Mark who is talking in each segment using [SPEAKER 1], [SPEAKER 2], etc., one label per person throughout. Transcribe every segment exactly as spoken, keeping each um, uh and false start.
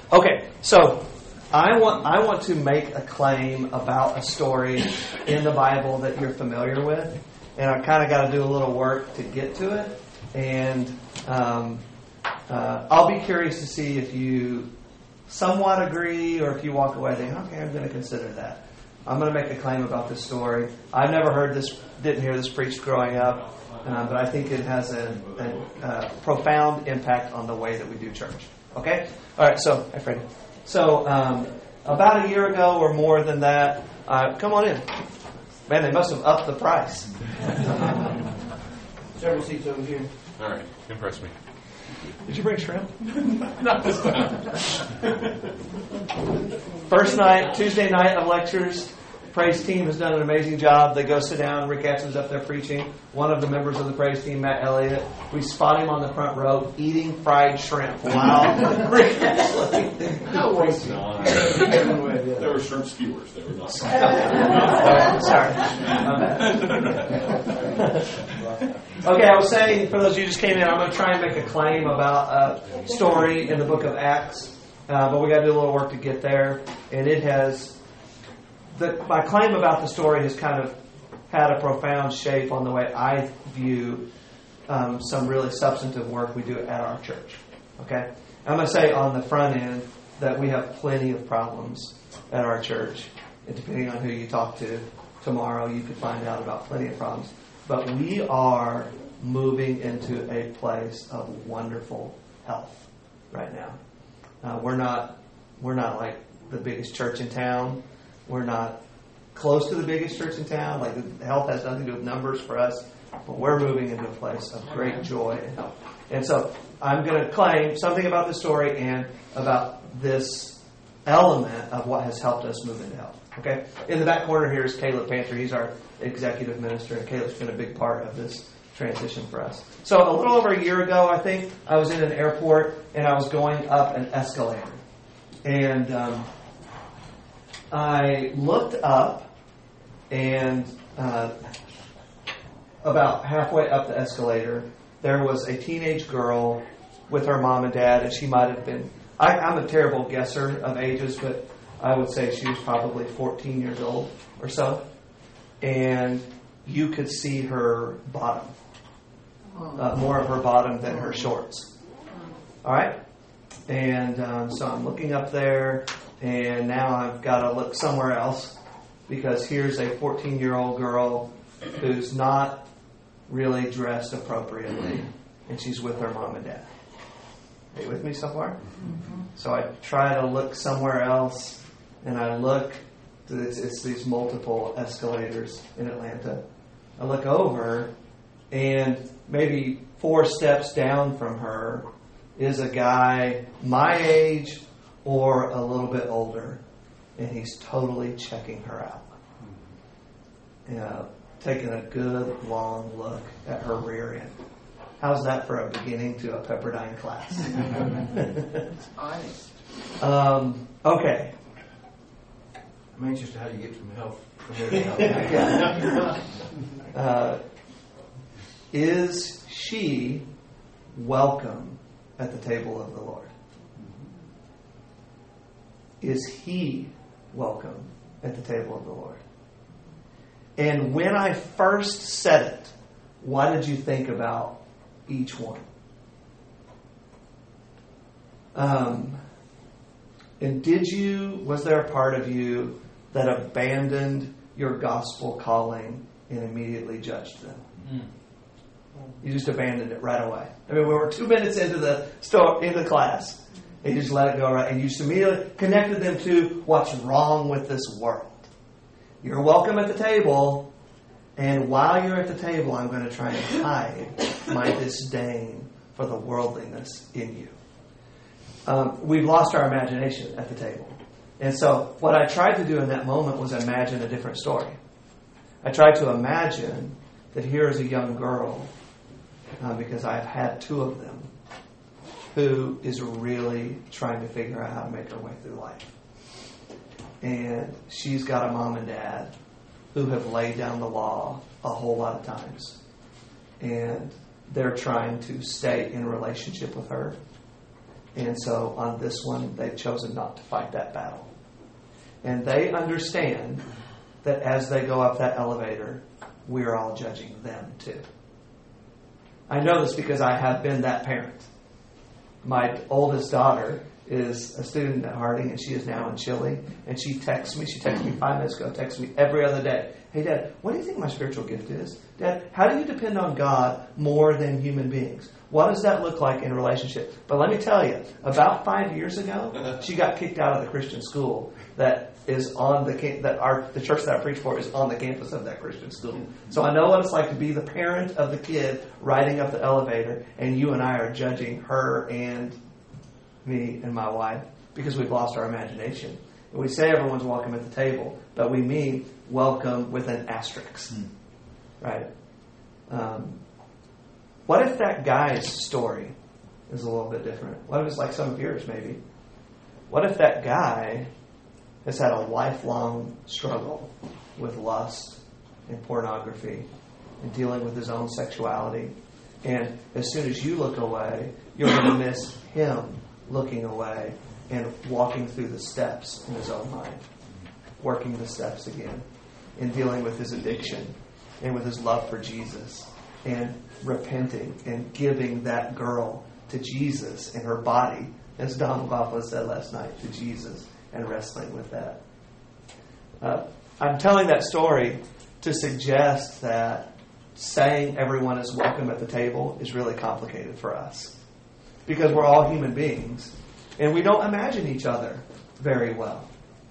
[SPEAKER 1] Okay, so I want I want to make a claim about a story in the Bible that you're familiar with, and I kind of got to do a little work to get to it. And um, uh, I'll be curious to see if you somewhat agree, or if you walk away thinking, "Okay, I'm going to consider that." I'm going to make a claim about this story. I've never heard this, didn't hear this preached growing up, uh, but I think it has a, a, a profound impact on the way that we do church. Okay? All right, so, hi, Freddie. So, um, about a year ago or more than that, uh, come on in. Man, they must have upped the price.
[SPEAKER 2] Several seats over here.
[SPEAKER 3] All right, impress me.
[SPEAKER 1] Did you bring shrimp?
[SPEAKER 3] Not this time.
[SPEAKER 1] First night, Tuesday night of lectures. Praise team has done an amazing job. They go sit down. Rick Atkinson's up there preaching. One of the members of the praise team, Matt Elliott, we spot him on the front row eating fried shrimp. Wow. Rick Atkinson.
[SPEAKER 3] No way. No. There were shrimp skewers. They were not.
[SPEAKER 1] Sorry. Okay, I was saying, for those of you who just came in, I'm going to try and make a claim about a story in the book of Acts. Uh, but we got to do a little work to get there. And it has... The, my claim about the story has kind of had a profound shape on the way I view um, some really substantive work we do at our church. Okay? I'm going to say on the front end that we have plenty of problems at our church. And depending on who you talk to tomorrow, you could find out about plenty of problems. But we are moving into a place of wonderful health right now. Uh, we're not we're not like the biggest church in town. We're not close to the biggest church in town. Like, the health has nothing to do with numbers for us, but we're moving into a place of great joy and health. And so I'm going to claim something about this story and about this element of what has helped us move into health. Okay? In the back corner here is Caleb Panther. He's our executive minister, and Caleb's been a big part of this transition for us. So a little over a year ago, I think, I was in an airport, and I was going up an escalator. And... Um, I looked up, and uh, about halfway up the escalator, there was a teenage girl with her mom and dad, and she might have been, I, I'm a terrible guesser of ages, but I would say she was probably fourteen years old or so. And you could see her bottom, uh, more of her bottom than her shorts. All right? And um, so I'm looking up there. And now I've got to look somewhere else because here's a fourteen-year-old girl who's not really dressed appropriately, and she's with her mom and dad. Are you with me so far? Mm-hmm. So I try to look somewhere else, and I look. It's, it's these multiple escalators in Atlanta. I look over, and maybe four steps down from her is a guy my age or a little bit older, and he's totally checking her out. You know, taking a good long look at her rear end. How's that for a beginning to a Pepperdine class?
[SPEAKER 2] It's honest.
[SPEAKER 1] Um, okay.
[SPEAKER 2] I'm anxious to how you get from health from here to health.
[SPEAKER 1] uh, is she welcome at the table of the Lord? Is he welcome at the table of the Lord? And when I first said it, what did you think about each one? Um, and did you, was there a part of you that abandoned your gospel calling and immediately judged them? Mm. You just abandoned it right away. I mean, we were two minutes into the store, into class. And you just let it go right. And you just immediately connected them to what's wrong with this world. You're welcome at the table. And while you're at the table, I'm going to try and hide my disdain for the worldliness in you. Um, we've lost our imagination at the table. And so what I tried to do in that moment was imagine a different story. I tried to imagine that here is a young girl, uh, because I've had two of them, who is really trying to figure out how to make her way through life. And she's got a mom and dad who have laid down the law a whole lot of times. And they're trying to stay in relationship with her. And so on this one, they've chosen not to fight that battle. And they understand that as they go up that elevator, we're all judging them too. I know this because I have been that parent. My oldest daughter is a student at Harding, and she is now in Chile. And she texts me. She texted me five minutes ago. Texts me every other day. Hey, Dad, what do you think my spiritual gift is? Dad, how do you depend on God more than human beings? What does that look like in a relationship? But let me tell you, about five years ago, she got kicked out of the Christian school that is on the that our the church that I preach for is on the campus of that Christian school. So I know what it's like to be the parent of the kid riding up the elevator, and you and I are judging her and me and my wife because we've lost our imagination. And we say everyone's welcome at the table, but we mean welcome with an asterisk, mm. right? Um, what if that guy's story is a little bit different? What if it's like some of yours, maybe? What if that guy has had a lifelong struggle with lust and pornography and dealing with his own sexuality, and as soon as you look away, you're going to miss him looking away and walking through the steps in his own mind, working the steps again, and dealing with his addiction and with his love for Jesus, and repenting and giving that girl to Jesus and her body, as Don Baffa said last night, to Jesus, and wrestling with that. Uh, I'm telling that story to suggest that saying everyone is welcome at the table is really complicated for us, because we're all human beings, and we don't imagine each other very well.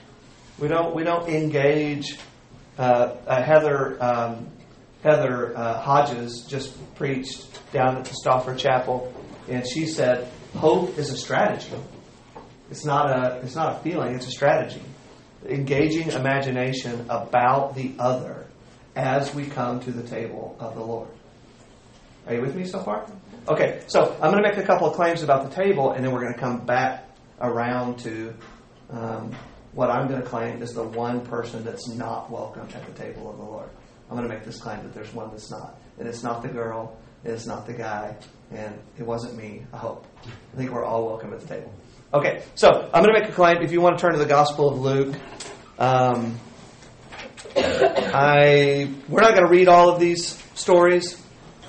[SPEAKER 1] We don't we don't engage. Uh, uh, Heather um, Heather uh, Hodges just preached down at the Stauffer Chapel, and she said, "Hope is a strategy. It's not a it's not a feeling. It's a strategy. Engaging imagination about the other as we come to the table of the Lord." Are you with me so far? Okay, so I'm going to make a couple of claims about the table, and then we're going to come back around to um, what I'm going to claim is the one person that's not welcome at the table of the Lord. I'm going to make this claim that there's one that's not. And it's not the girl, and it's not the guy, and it wasn't me, I hope. I think we're all welcome at the table. Okay, so I'm going to make a claim. If you want to turn to the Gospel of Luke, um, I we're not going to read all of these stories,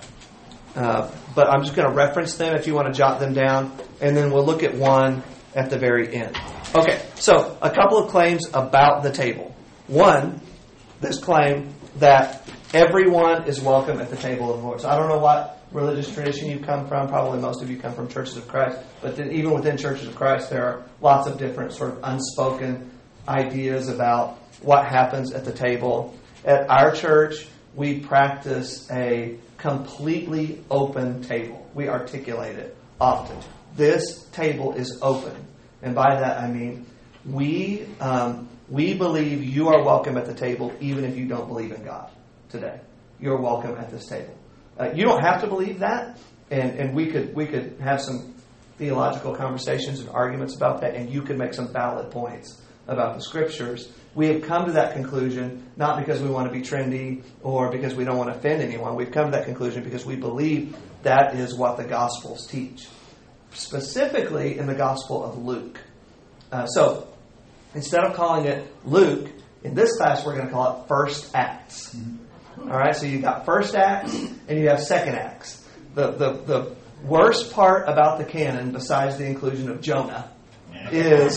[SPEAKER 1] uh, but I'm just going to reference them if you want to jot them down, and then we'll look at one at the very end. Okay, so a couple of claims about the table. One, this claim that everyone is welcome at the table of the Lord. So I don't know what religious tradition you come from. Probably most of you come from Churches of Christ. But then even within Churches of Christ, there are lots of different sort of unspoken ideas about what happens at the table. At our church, we practice a completely open table. We articulate it often. This table is open. And by that I mean we um, we believe you are welcome at the table even if you don't believe in God today. You're welcome at this table. Uh, you don't have to believe that, and, and we could we could have some theological conversations and arguments about that, and you could make some valid points about the Scriptures. We have come to that conclusion not because we want to be trendy or because we don't want to offend anyone. We've come to that conclusion because we believe that is what the Gospels teach, specifically in the Gospel of Luke. Uh, so instead of calling it Luke, in this class we're going to call it First Acts. All right, so you've got First Acts and you have Second Acts. The, the, the worst part about the canon, besides the inclusion of Jonah, is,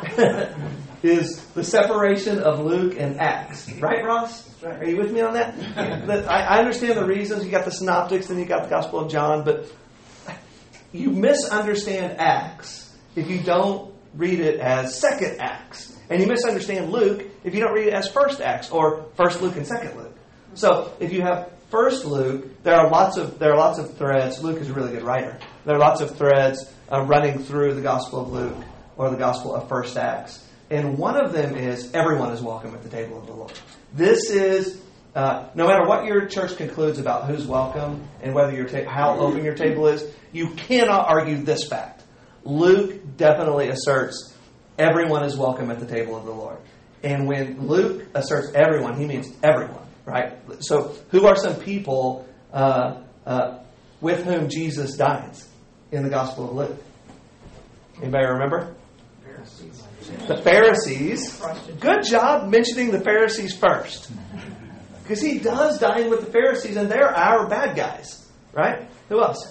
[SPEAKER 1] is the separation of Luke and Acts. Right, Ross? Are you with me on that? I, I understand the reasons. You got the Synoptics and you got the Gospel of John, but you misunderstand Acts if you don't read it as Second Acts. And you misunderstand Luke if you don't read it as First Acts or First Luke and Second Luke. So if you have First Luke, there are lots of there are lots of threads. Luke is a really good writer. There are lots of threads uh, running through the Gospel of Luke or the Gospel of First Acts. And one of them is everyone is welcome at the table of the Lord. This is, uh, no matter what your church concludes about who's welcome and whether your ta- how open your table is, you cannot argue this fact. Luke definitely asserts everyone is welcome at the table of the Lord. And when Luke asserts everyone, he means everyone, right? So who are some people uh, uh, with whom Jesus dines in the Gospel of Luke? Anybody remember? The Pharisees. Good job mentioning the Pharisees first. Because he does dine with the Pharisees, and they're our bad guys. Right? Who else?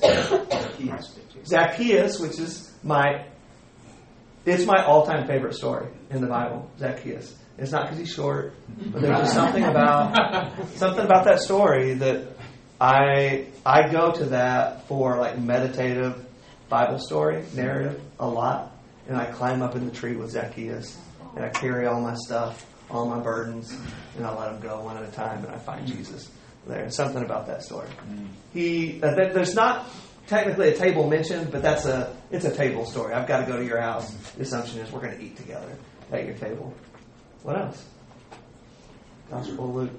[SPEAKER 1] Zacchaeus, which is my... It's my all-time favorite story in the Bible, Zacchaeus. It's not because he's short, but there's just something about something about that story that I I go to that for like meditative Bible story narrative a lot, and I climb up in the tree with Zacchaeus, and I carry all my stuff, all my burdens, and I let them go one at a time, and I find Jesus there. And something about that story. He uh, there's not. Technically a table mentioned, but that's a it's a table story. I've got to go to your house. The assumption is we're going to eat together at your table. What else? Gospel of Luke.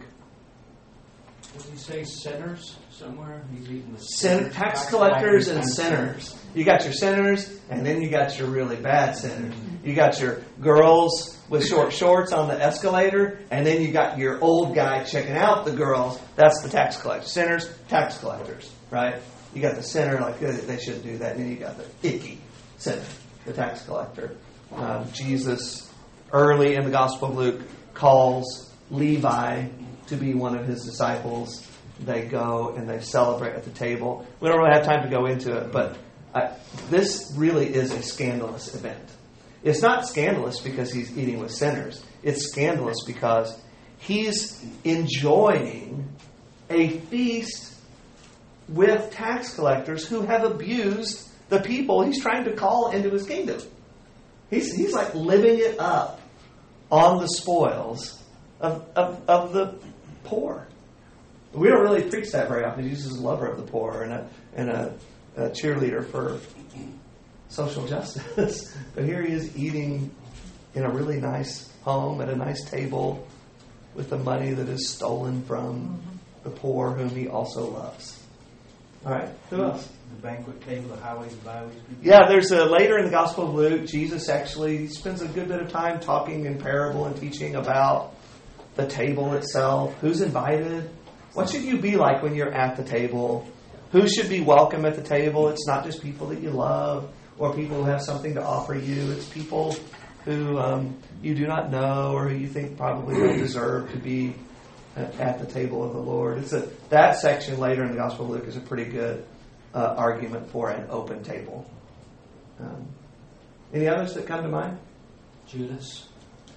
[SPEAKER 4] Did he say sinners somewhere? He's eating the
[SPEAKER 1] Sin, tax collectors and sinners. You got your sinners, and then you got your really bad sinners. You got your girls with short shorts on the escalator, and then you got your old guy checking out the girls. That's the tax collectors. Sinners, tax collectors, right? You got the sinner, like they shouldn't do that. And then you got the icky sinner, the tax collector. Um, Jesus, early in the Gospel of Luke, calls Levi to be one of his disciples. They go and they celebrate at the table. We don't really have time to go into it, but I, this really is a scandalous event. It's not scandalous because he's eating with sinners. It's scandalous because he's enjoying a feast with tax collectors who have abused the people he's trying to call into his kingdom. He's, he's like living it up on the spoils of, of, of the poor. We don't really preach that very often. Jesus is a lover of the poor and a, and a, a cheerleader for social justice. But here he is eating in a really nice home at a nice table with the money that is stolen from the poor whom he also loves. All right, who else?
[SPEAKER 2] The banquet table, the highways and byways.
[SPEAKER 1] Yeah, there's a later in the Gospel of Luke, Jesus actually spends a good bit of time talking in parable and teaching about the table itself. Who's invited? What should you be like when you're at the table? Who should be welcome at the table? It's not just people that you love or people who have something to offer you. It's people who um, you do not know or who you think probably don't deserve to be at the table of the Lord. It's a that section later in the Gospel of Luke is a pretty good uh, argument for an open table. Um, any others that come to mind?
[SPEAKER 4] Judas.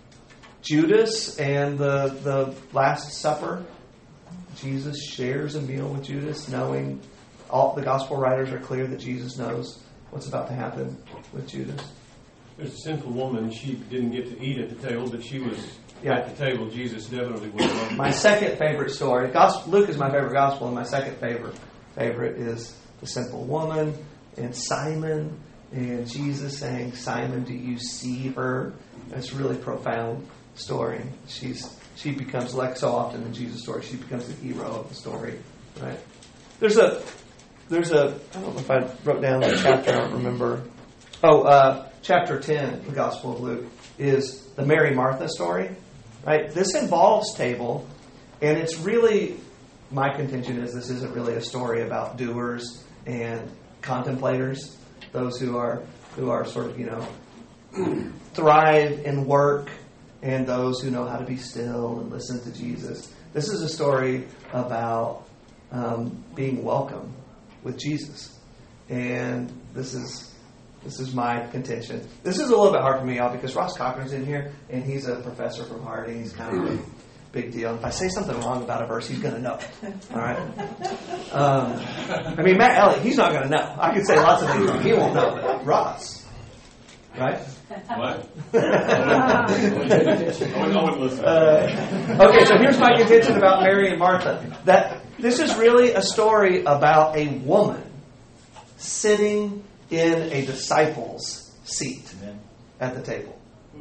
[SPEAKER 1] Judas and the the Last Supper. Jesus shares a meal with Judas, knowing all the Gospel writers are clear that Jesus knows what's about to happen with Judas.
[SPEAKER 5] There's a sinful woman. She didn't get to eat at the table, but she was
[SPEAKER 1] Yeah.
[SPEAKER 5] at the table. Jesus definitely was.
[SPEAKER 1] My second favorite story. Gospel, Luke is my favorite gospel, and my second favorite favorite is the simple woman and Simon and Jesus saying, "Simon, do you see her?" That's a really profound story. She's she becomes, like so often in Jesus' story, she becomes the hero of the story. Right? There's a there's a I don't know if I wrote down the chapter. I don't remember. Oh, uh, chapter ten, the Gospel of Luke, is the Mary Martha story. Right? This involves table, and it's really, my contention is this isn't really a story about doers and contemplators, those who are who are sort of, you know, thrive in work, and those who know how to be still and listen to Jesus. This is a story about um, being welcome with Jesus, and this is This is my contention. This is a little bit hard for me, y'all, because Ross Cochran's in here, and he's a professor from Harding. He's kind of a big deal. If I say something wrong about a verse, he's going to know it. All right? Um, I mean, Matt Elliott, he's not going to know. I could say lots of things wrong. He won't know, but Ross. Right?
[SPEAKER 3] What? I wouldn't listen.
[SPEAKER 1] Uh, okay, so here's my contention about Mary and Martha. That this is really a story about a woman sitting in a disciple's seat at the table.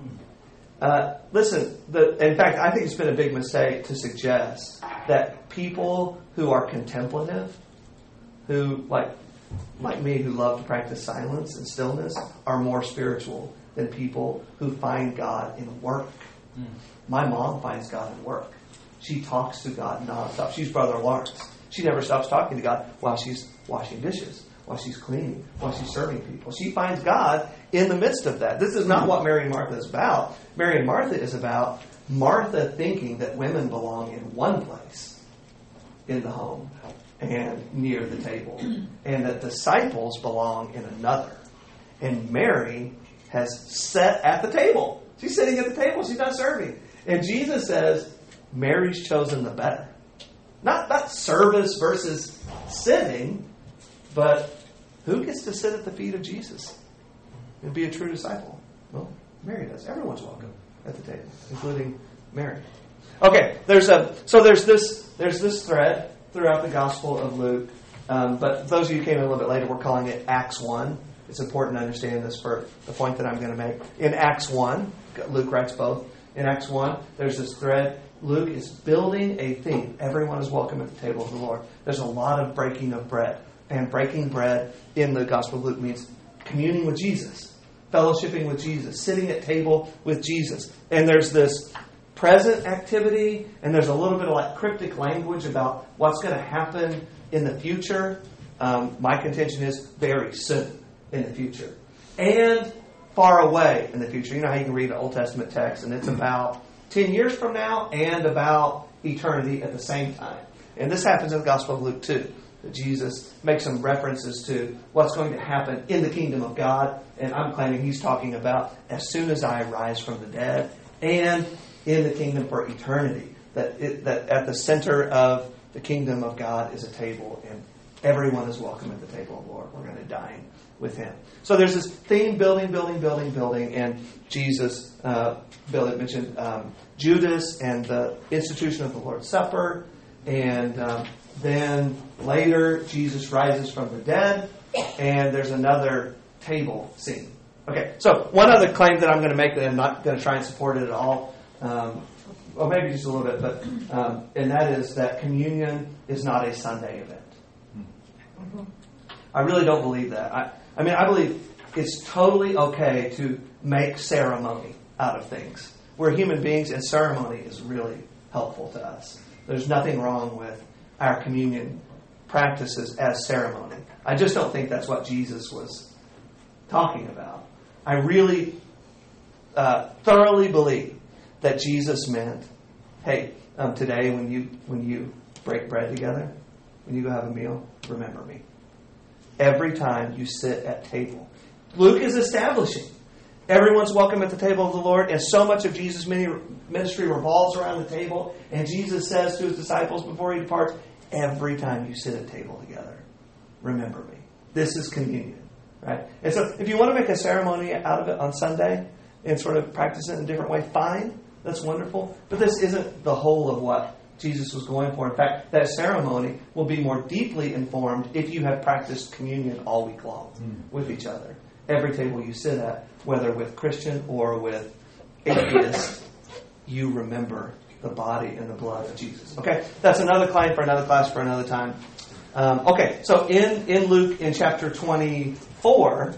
[SPEAKER 1] Uh, listen, the, in fact, I think it's been a big mistake to suggest that people who are contemplative, who, like like me, who love to practice silence and stillness, are more spiritual than people who find God in work. Mm. My mom finds God in work. She talks to God nonstop. She's Brother Lawrence. She never stops talking to God while she's washing dishes while she's cleaning, while she's serving people. She finds God in the midst of that. This is not what Mary and Martha is about. Mary and Martha is about Martha thinking that women belong in one place, in the home and near the table, and that disciples belong in another. And Mary has sat at the table. She's sitting at the table. She's not serving. And Jesus says, Mary's chosen the better. Not, not service versus sitting, but who gets to sit at the feet of Jesus and be a true disciple? Well, Mary does. Everyone's welcome at the table, including Mary. Okay, there's a so there's this there's this thread throughout the Gospel of Luke. Um, but those of you who came in a little bit later, we're calling it Acts one. It's important to understand this for the point that I'm going to make. In Acts one, Luke writes both. In Acts one, there's this thread. Luke is building a theme. Everyone is welcome at the table of the Lord. There's a lot of breaking of bread. And breaking bread in the Gospel of Luke means communing with Jesus, fellowshipping with Jesus, sitting at table with Jesus. And there's this present activity, and there's a little bit of like cryptic language about what's going to happen in the future. Um, my contention is very soon in the future. And far away in the future. You know how you can read an Old Testament text, and it's about ten years from now and about eternity at the same time. And this happens in the Gospel of Luke too. That Jesus makes some references to what's going to happen in the kingdom of God. And I'm claiming he's talking about as soon as I rise from the dead and in the kingdom for eternity. That, it, that at the center of the kingdom of God is a table, and everyone is welcome at the table of the Lord. We're going to dine with him. So there's this theme building, building, building, building, and Jesus, uh, Bill had mentioned um, Judas and the institution of the Lord's Supper, and um, then later Jesus rises from the dead, and there's another table scene. Okay, so one other claim that I'm going to make that I'm not going to try and support it at all, um, or maybe just a little bit, but um, and that is that communion is not a Sunday event. I really don't believe that. I, I mean, I believe it's totally okay to make ceremony out of things. We're human beings, and ceremony is really helpful to us. There's nothing wrong with our communion practices as ceremony. I just don't think that's what Jesus was talking about. I really uh, thoroughly believe that Jesus meant, hey, um, today when you when you break bread together, when you go have a meal, remember me. Every time you sit at table. Luke is establishing everyone's welcome at the table of the Lord, and so much of Jesus' ministry revolves around the table. And Jesus says to his disciples before he departs, every time you sit at table together, remember me. This is communion, right? And so if you want to make a ceremony out of it on Sunday and sort of practice it in a different way, fine. That's wonderful. But this isn't the whole of what Jesus was going for. In fact, that ceremony will be more deeply informed if you have practiced communion all week long mm. with each other. Every table you sit at, whether with Christian or with atheist, you remember the body and the blood of Jesus. Okay, that's another claim for another class for another time. Um, okay, so in, in Luke, in chapter twenty-four,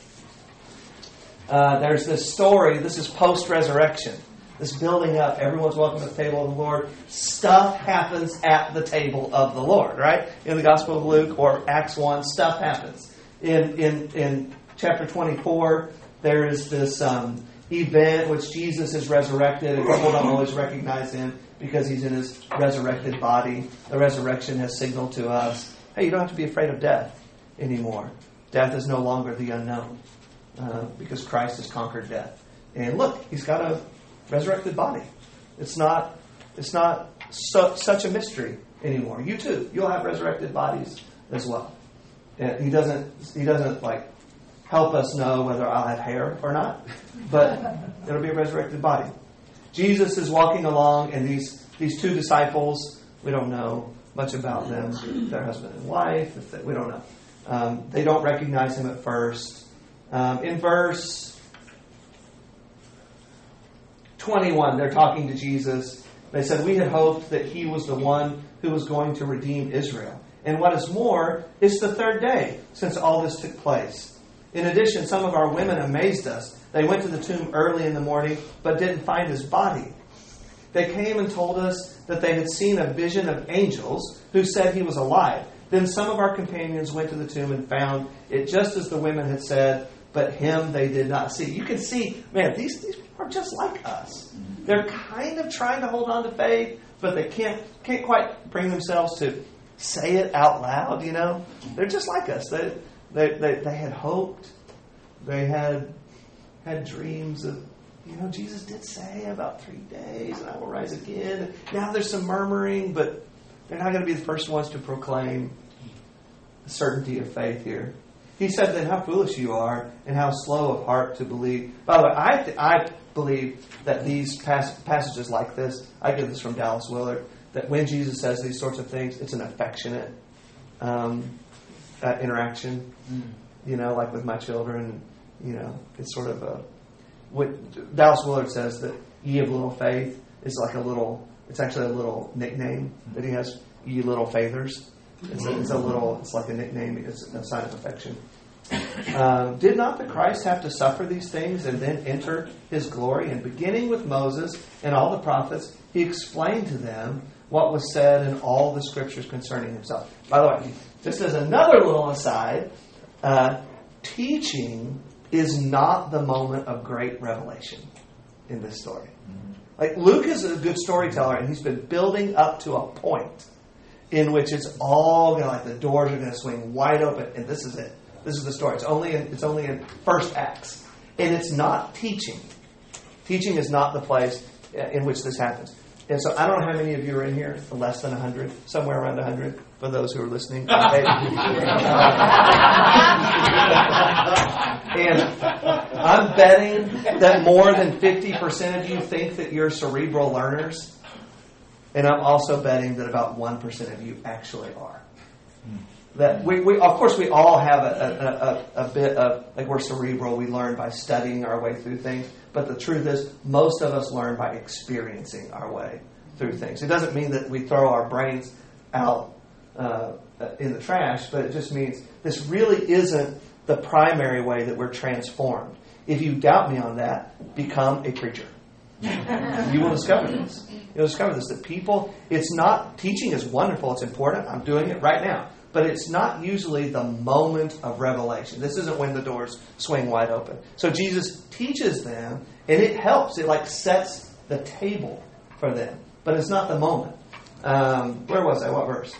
[SPEAKER 1] uh, there's this story. This is post-resurrection. This building up, everyone's welcome at the table of the Lord. Stuff happens at the table of the Lord, right? In the Gospel of Luke or Acts one, stuff happens. In in in chapter twenty-four, there is this um, event which Jesus is resurrected, and people don't always recognize him because he's in his resurrected body. The resurrection has signaled to us, hey, you don't have to be afraid of death anymore. Death is no longer the unknown uh, because Christ has conquered death. And look, he's got a resurrected body. It's not it's not so, such a mystery anymore. You too, you'll have resurrected bodies as well. And he doesn't he doesn't like help us know whether I'll have hair or not, but it'll be a resurrected body. Jesus is walking along, and these these two disciples, we don't know much about them, their husband and wife, if they, we don't know. Um, they don't recognize him at first. Um, in verse twenty-one, they're talking to Jesus. They said, we had hoped that he was the one who was going to redeem Israel. And what is more, it's the third day since all this took place. In addition, some of our women amazed us. They went to the tomb early in the morning, but didn't find his body. They came and told us that they had seen a vision of angels who said he was alive. Then some of our companions went to the tomb and found it just as the women had said, but him they did not see. You can see, man, these, these people are just like us. They're kind of trying to hold on to faith, but they can't can't quite bring themselves to say it out loud, you know. They're just like us. They they they, they had hoped. They had had dreams of, you know, Jesus did say about three days and I will rise again. Now there's some murmuring, but they're not going to be the first ones to proclaim the certainty of faith here. He said then how foolish you are and how slow of heart to believe. By the way, I th- I believe that these pas- passages like this, I get this from Dallas Willard, that when Jesus says these sorts of things, it's an affectionate um, uh, interaction. Mm. You know, like with my children, you know, it's sort of a... What Dallas Willard says that ye of little faith is like a little, it's actually a little nickname that he has, ye little faithers. It's a, it's a little, it's like a nickname, it's a sign of affection. Um, did not the Christ have to suffer these things and then enter his glory? And beginning with Moses and all the prophets, he explained to them what was said in all the scriptures concerning himself. By the way, just as another little aside, uh, teaching is not the moment of great revelation in this story. Like, Luke is a good storyteller, and he's been building up to a point in which it's all going to, like, the doors are going to swing wide open, and this is it. This is the story. It's only in, it's only in first acts. And it's not teaching. Teaching is not the place in which this happens. And so I don't know how many of you are in here, less than one hundred, somewhere around one hundred, for those who are listening. And I'm betting that more than fifty percent of you think that you're cerebral learners. And I'm also betting that about one percent of you actually are. That we, we of course, we all have a, a, a, a bit of, like, we're cerebral. We learn by studying our way through things. But the truth is, most of us learn by experiencing our way through things. It doesn't mean that we throw our brains out uh, in the trash, but it just means this really isn't the primary way that we're transformed. If you doubt me on that, become a preacher. You will discover this. You'll discover this, that people, it's not, teaching is wonderful, it's important, I'm doing it right now. But it's not usually the moment of revelation. This isn't when the doors swing wide open. So Jesus teaches them, and it helps. It like sets the table for them. But it's not the moment. Um, where was I? What verse?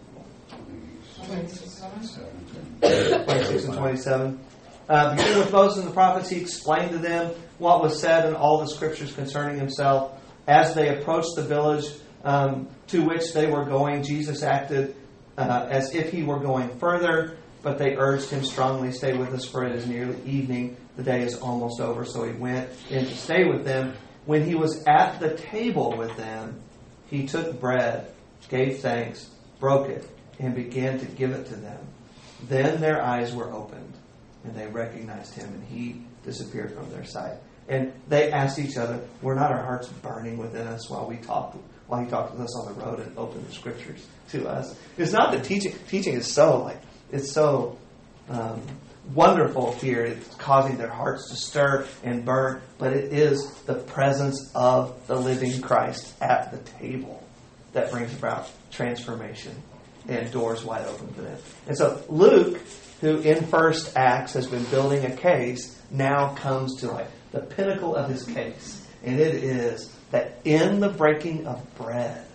[SPEAKER 1] twenty-six and twenty-seven. Uh, beginning with Moses and the prophets, he explained to them what was said in all the scriptures concerning himself. As they approached the village um, to which they were going, Jesus acted Uh, as if he were going further, but they urged him strongly, stay with us, for it is nearly evening. The day is almost over. So he went in to stay with them. When he was at the table with them, he took bread, gave thanks, broke it, and began to give it to them. Then their eyes were opened, and they recognized him, and he disappeared from their sight. And they asked each other, were not our hearts burning within us while we talked while he talked with us on the road and opened the scriptures to us? It's not that teaching teaching is so like it's so um, wonderful here. It's causing their hearts to stir and burn, but it is the presence of the living Christ at the table that brings about transformation and doors wide open for them. And so Luke, who in First Acts has been building a case, now comes to like the pinnacle of his case, and it is that in the breaking of bread,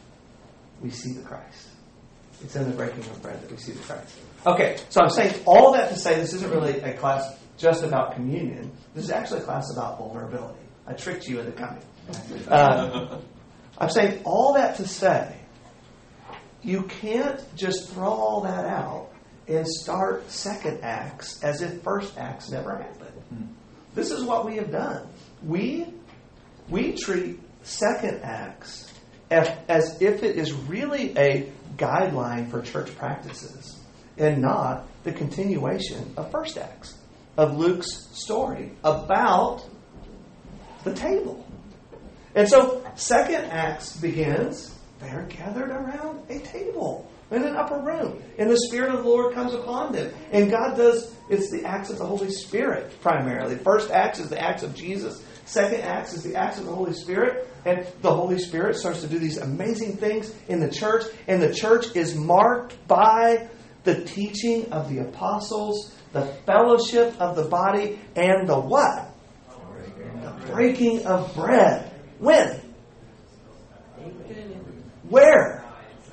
[SPEAKER 1] we see the Christ. It's in the breaking of bread that we see the Christ. Okay, so I'm saying all that to say this isn't really a class just about communion. This is actually a class about vulnerability. I tricked you into coming. Uh, I'm saying all that to say, you can't just throw all that out and start second acts as if first acts never happened. This is what we have done. We We treat second acts as, as if it is really a guideline for church practices and not the continuation of first acts, of Luke's story about the table. And so second acts begins, they are gathered around a table. in an upper room. And the Spirit of the Lord comes upon them. And God does, it's the acts of the Holy Spirit primarily. First acts is the acts of Jesus. Second acts is the acts of the Holy Spirit. And the Holy Spirit starts to do these amazing things in the church. And the church is marked by the teaching of the apostles, the fellowship of the body, and the what? The breaking of bread. When? Where?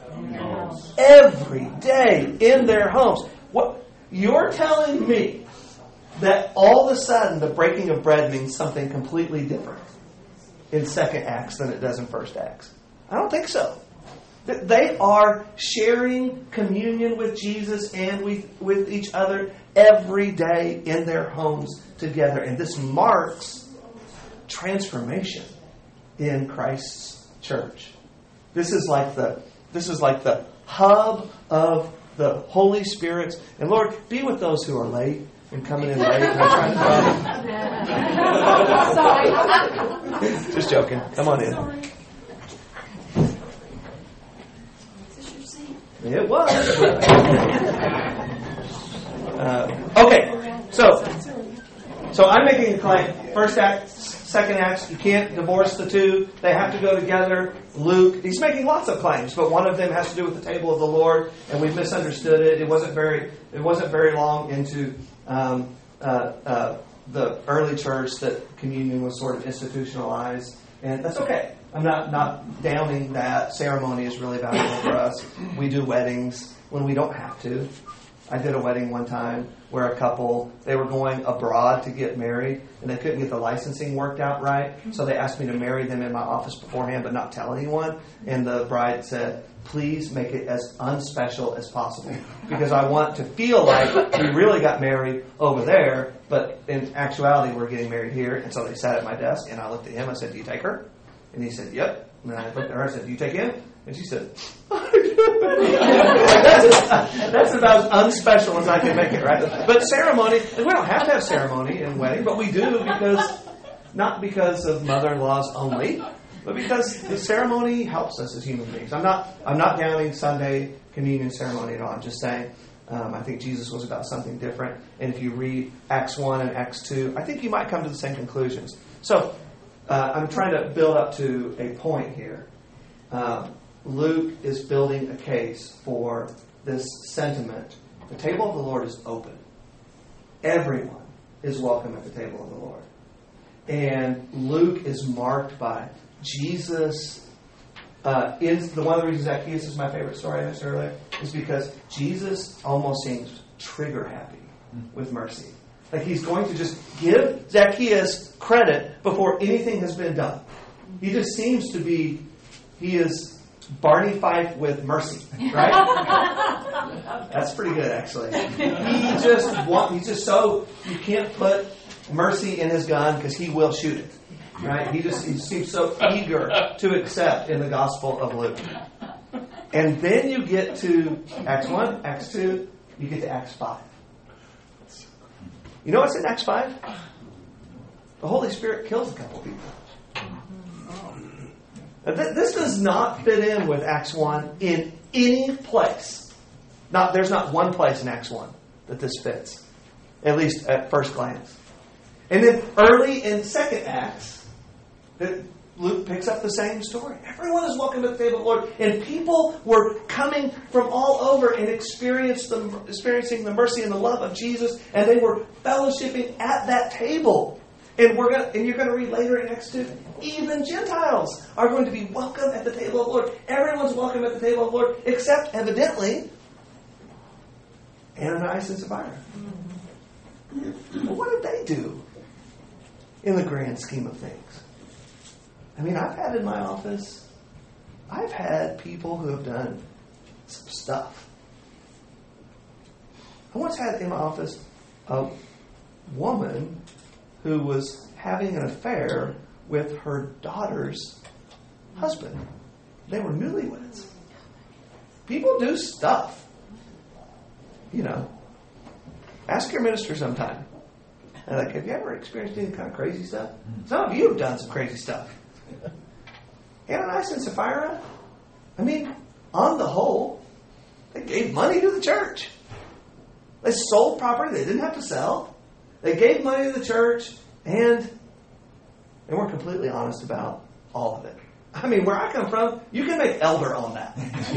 [SPEAKER 1] Every day in their homes. What you're telling me that all of a sudden the breaking of bread means something completely different in Second Acts than it does in First Acts? I don't think so. They are sharing communion with Jesus and with, with each other every day in their homes together. And this marks transformation in Christ's church. This is like the this is like the hub of the Holy Spirit. And Lord, be with those who are late and coming in late. And I'm trying to Sorry. Just joking. Come on in. It was. uh, okay, so so I'm making a claim. First act, second act, you can't divorce the two. They have to go together. Luke, he's making lots of claims, but one of them has to do with the table of the Lord, and we misunderstood it. It wasn't very. It wasn't very long into um, uh, uh, the early church that communion was sort of institutionalized, and that's okay. I'm not, not downing that. Ceremony is really valuable for us. We do weddings when we don't have to. I did a wedding one time where a couple, they were going abroad to get married, and they couldn't get the licensing worked out right. So they asked me to marry them in my office beforehand, but not tell anyone. And the bride said, please make it as unspecial as possible, because I want to feel like we really got married over there, but in actuality we're getting married here. And so they sat at my desk, and I looked at him. I said, do you take her? And he said, yep. And I looked at her and said, do you take him? And she said, that's, that's about as unspecial as I can make it, right? But ceremony, and we don't have to have ceremony in wedding, but we do because, not because of mother-in-laws only, but because the ceremony helps us as human beings. I'm not, I'm not downing Sunday communion ceremony at all. I'm just saying, um, I think Jesus was about something different. And if you read Acts one and Acts two, I think you might come to the same conclusions. So, Uh, I'm trying to build up to a point here. Uh, Luke is building a case for this sentiment. The table of the Lord is open. Everyone is welcome at the table of the Lord. And Luke is marked by Jesus. Uh, is the one of the reasons Zacchaeus is my favorite story I mentioned earlier is because Jesus almost seems trigger happy with mercy. Like he's going to just give Zacchaeus credit before anything has been done. He just seems to be, he is Barney Fife with mercy, right? That's pretty good, actually. He just want, he's just so, you can't put mercy in his gun because he will shoot it, right? He just he seems so eager to accept in the Gospel of Luke. And then you get to Acts one, Acts two, you get to Acts five. You know what's in Acts five? The Holy Spirit kills a couple people. Now, th- this does not fit in with Acts one in any place. Not, there's not one place in Acts one that this fits, at least at first glance. And then early in second Acts, that Luke picks up the same story. Everyone is welcome to the table of the Lord. And people were coming from all over and experienced the, experiencing the mercy and the love of Jesus. And they were fellowshipping at that table. And we're gonna, and you're going to read later in Acts two, even Gentiles are going to be welcome at the table of the Lord. Everyone's welcome at the table of the Lord, except evidently Ananias and Sapphira. Well, what did they do in the grand scheme of things? I mean, I've had in my office, I've had people who have done some stuff. I once had in my office a woman who was having an affair with her daughter's husband. They were newlyweds. People do stuff. You know. Ask your minister sometime. And like, have you ever experienced any kind of crazy stuff? Some of you have done some crazy stuff. Ananias and Sapphira, I mean, on the whole, They gave money to the church. They sold property they didn't have to sell. They gave money to the church, and they weren't completely honest about all of it. I mean, where I come from, you can make elder on that.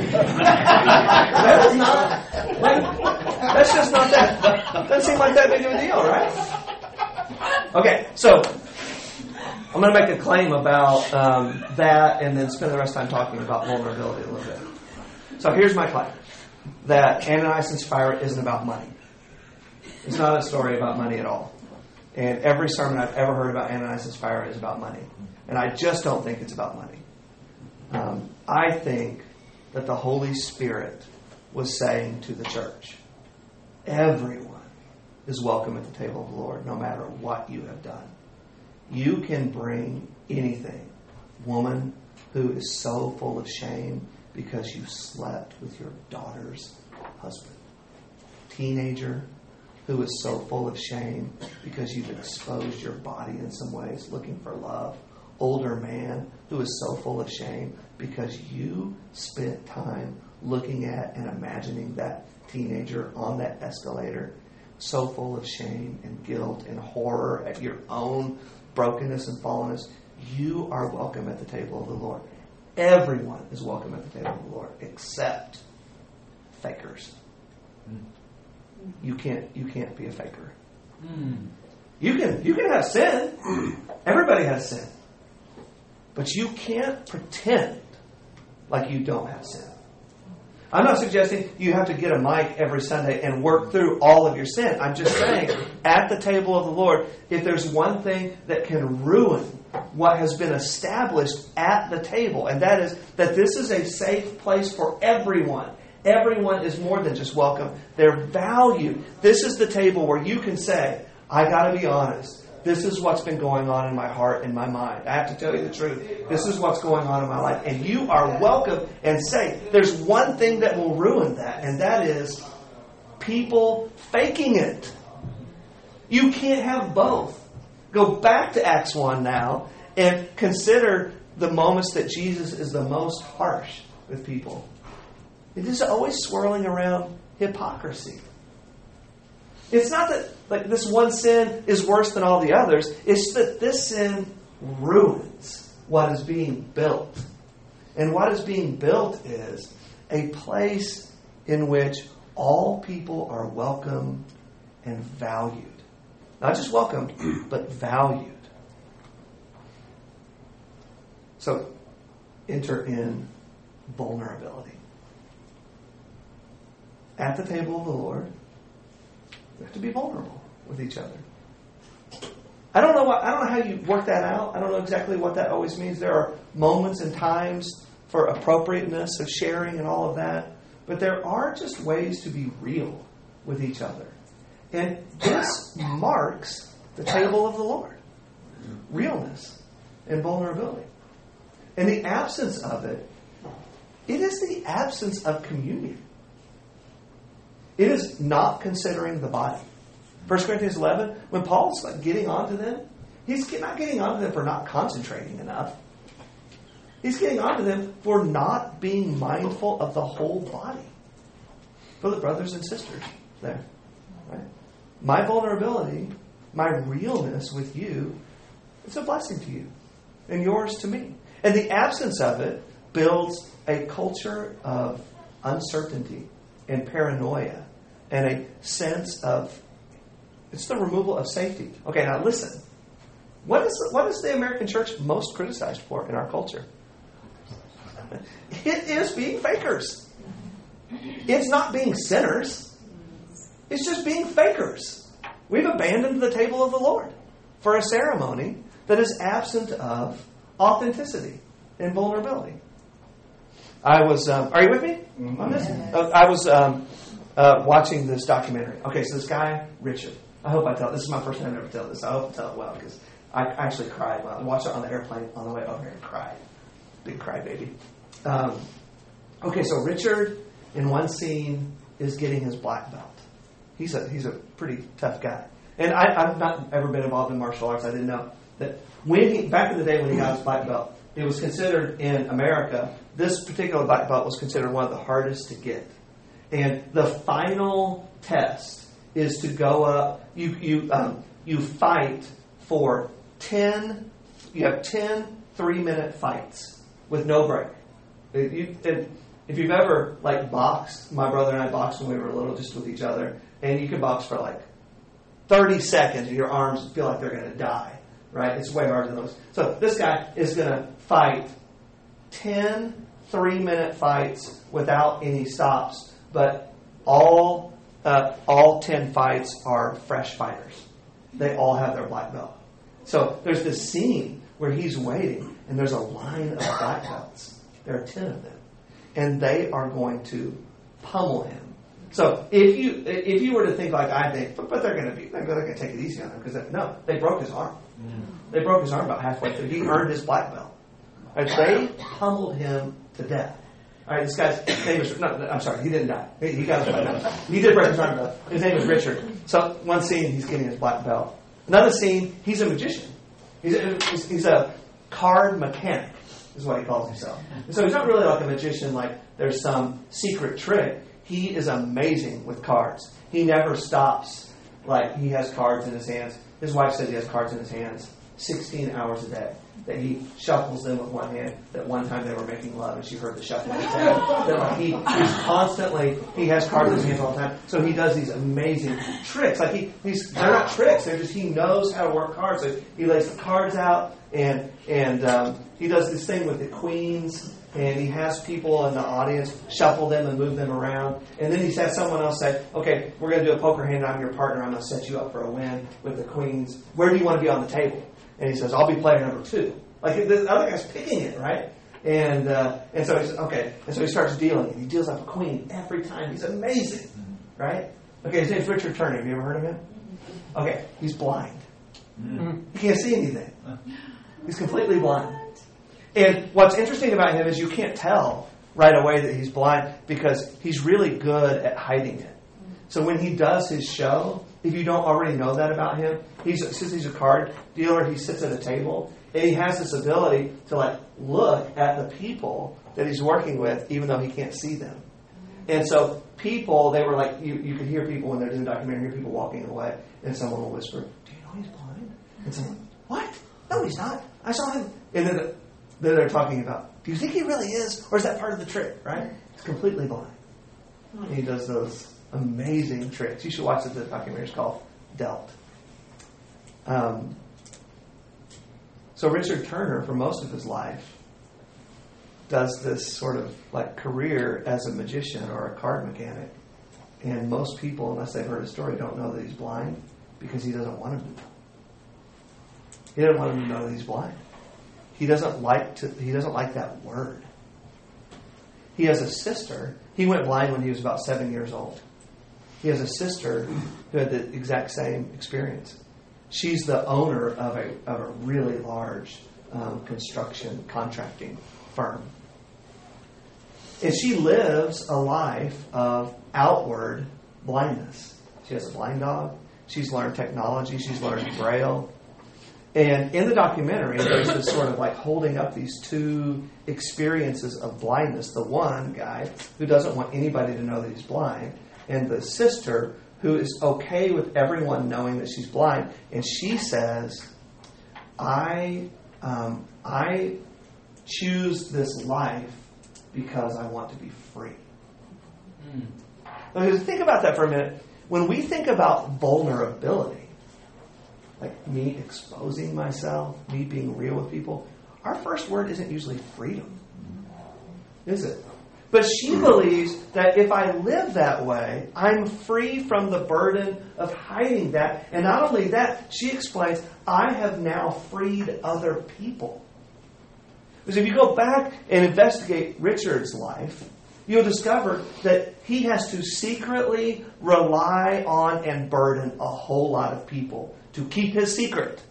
[SPEAKER 1] That is not, like, that's just not that, doesn't seem like that big of a deal, right? Okay, so I'm going to make a claim about um, that and then spend the rest of the time talking about vulnerability a little bit. So here's my claim, that Ananias and Sapphira isn't about money. It's not a story about money at all. And every sermon I've ever heard about Ananias and Sapphira is about money. And I just don't think it's about money. Um, I think that the Holy Spirit was saying to the church, everyone is welcome at the table of the Lord, no matter what you have done. You can bring anything. Woman who is so full of shame because you slept with your daughter's husband. Teenager who is so full of shame because you've exposed your body in some ways looking for love. Older man who is so full of shame because you spent time looking at and imagining that teenager on that escalator, so full of shame and guilt and horror at your own brokenness and fallenness. You are welcome at the table of the Lord. Everyone is welcome at the table of the Lord except fakers. You can't you can't be a faker.
[SPEAKER 4] Mm.
[SPEAKER 1] You can you can have sin. Everybody has sin. But you can't pretend like you don't have sin. I'm not suggesting you have to get a mic every Sunday and work through all of your sin. I'm just saying, at the table of the Lord, if there's one thing that can ruin what has been established at the table, and that is that this is a safe place for everyone. Everyone is more than just welcome. They're valued. This is the table where you can say, I got to be honest. This is what's been going on in my heart and my mind. I have to tell you the truth. This is what's going on in my life. And you are welcome and safe. There's one thing that will ruin that, and that is people faking it. You can't have both. Go back to Acts one now and consider the moments that Jesus is the most harsh with people. It is always swirling around hypocrisy. It's not that like this one sin is worse than all the others. It's that this sin ruins what is being built. And what is being built is a place in which all people are welcome and valued. Not just welcomed, but valued. So, enter in vulnerability. At the table of the Lord, we have to be vulnerable with each other. I don't know what I don't know how you work that out. I don't know exactly what that always means. There are moments and times for appropriateness of sharing and all of that. But there are just ways to be real with each other. And this marks the table of the Lord. Realness and vulnerability. And the absence of it, it is the absence of communion. It is not considering the body. First Corinthians eleven, when Paul's like getting onto them, he's not getting onto them for not concentrating enough. He's getting onto them for not being mindful of the whole body. For the brothers and sisters there. Right? My vulnerability, my realness with you, it's a blessing to you. And yours to me. And the absence of it builds a culture of uncertainty and paranoia and a sense of, it's the removal of safety. Okay, now listen. What is, what is the American church most criticized for in our culture? It is being fakers. It's not being sinners. It's just being fakers. We've abandoned the table of the Lord for a ceremony that is absent of authenticity and vulnerability. I was, um, are you with me on this? Uh, I was um, uh, watching this documentary. Okay, so this guy, Richard. I hope I tell, this is my first time ever tell this. I hope I tell it well because I actually cried. I watched it on the airplane on the way over here and cried. Big crybaby. Um, okay, so Richard in one scene is getting his black belt. He's a he's a pretty tough guy. And I, I've not ever been involved in martial arts. I didn't know that when he, back in the day when he got his black belt, it was considered in America, this particular black belt was considered one of the hardest to get. And the final test is to go up. You you um, you fight for ten. You have ten three-minute fights with no break. If, you, if you've ever like boxed, my brother and I boxed when we were little, just with each other, and you can box for like thirty seconds, and your arms feel like they're going to die. Right? It's way harder than those. So this guy is going to fight ten three-minute fights without any stops, but all uh, all ten fights are fresh fighters. They all have their black belt. So there's this scene where he's waiting, and there's a line of black belts. There are ten of them, and they are going to pummel him. So if you if you were to think like I think, but, but they're going to be they're going to take it easy on him because no, they broke his arm. They broke his arm about halfway through. He earned his black belt. Right, they pummeled him to death. All right, this guy's name is no, I'm sorry, he didn't die. He, he got his black belt. He did break his arm though. His name is Richard. So one scene, he's getting his black belt. Another scene, he's a magician. He's a, he's, he's a card mechanic, is what he calls himself. And so he's not really like a magician, like there's some secret trick. He is amazing with cards. He never stops. Like he has cards in his hands. His wife says he has cards in his hands sixteen hours a day. That he shuffles them with one hand. That one time they were making love and she heard the shuffle of his hand. That like he, he's constantly, he has cards in his hands all the time. So he does these amazing tricks. Like he, he's, they're not tricks. They're just, he knows how to work cards. So he lays the cards out and, and um, he does this thing with the queens. And he has people in the audience shuffle them and move them around. And then he has someone else say, okay, we're going to do a poker hand. I'm your partner. I'm going to set you up for a win with the queens. Where do you want to be on the table? And he says, I'll be player number two. Like the other guy's picking it, right? And uh, and so he says, okay. And so he starts dealing. And he deals up a queen every time. He's amazing, right? Okay, his name's Richard Turner. Have you ever heard of him? Okay, he's blind. Mm-hmm. He can't see anything. He's completely blind. And what's interesting about him is you can't tell right away that he's blind because he's really good at hiding it. So when he does his show, if you don't already know that about him, he's since he's a card dealer, he sits at a table and he has this ability to like look at the people that he's working with, even though he can't see them. And so people, they were like, you, you could hear people when they're doing a documentary, hear people walking away, and someone will whisper, "Do you know he's blind?" And someone, "What? No, he's not. I saw him." And then the, Then they're talking about, do you think he really is? Or is that part of the trick, right? He's completely blind. And he does those amazing tricks. You should watch the documentary. It's called Dealt. Um, so Richard Turner, for most of his life, does this sort of like career as a magician or a card mechanic. And most people, unless they've heard his story, don't know that he's blind because he doesn't want him to know. He doesn't want him to know that he's blind. He doesn't like to. He doesn't like that word. He has a sister. He went blind when he was about seven years old. He has a sister who had the exact same experience. She's the owner of a of a really large um, construction contracting firm, and she lives a life of outward blindness. She has a blind dog. She's learned technology. She's learned Braille. And in the documentary, there's this sort of like holding up these two experiences of blindness. The one guy who doesn't want anybody to know that he's blind, and the sister who is okay with everyone knowing that she's blind. And she says, I, um, I choose this life because I want to be free. Mm. Now, think about that for a minute. When we think about vulnerability, like me exposing myself, me being real with people, our first word isn't usually freedom, is it? But she believes that if I live that way, I'm free from the burden of hiding that. And not only that, she explains, I have now freed other people. Because if you go back and investigate Richard's life, you'll discover that he has to secretly rely on and burden a whole lot of people to keep his secret.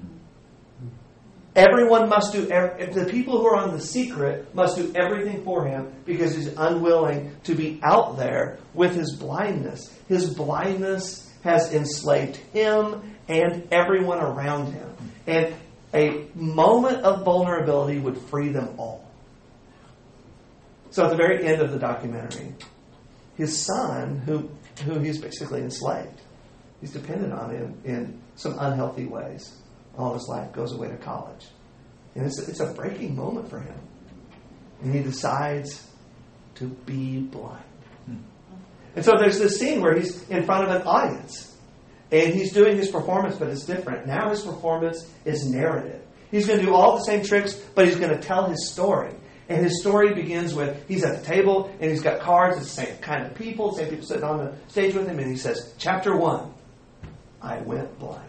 [SPEAKER 1] Everyone must do, the people who are on the secret must do everything for him because he's unwilling to be out there with his blindness. His blindness has enslaved him and everyone around him. And a moment of vulnerability would free them all. So at the very end of the documentary, his son, who, who he's basically enslaved. He's dependent on him in some unhealthy ways. All his life goes away to college. And it's a, it's a breaking moment for him. And he decides to be blind. And so there's this scene where he's in front of an audience. And he's doing his performance, but it's different. Now his performance is narrative. He's going to do all the same tricks, but he's going to tell his story. And his story begins with, he's at the table, and he's got cards. It's the same kind of people, same people sitting on the stage with him. And he says, chapter one, I went blind.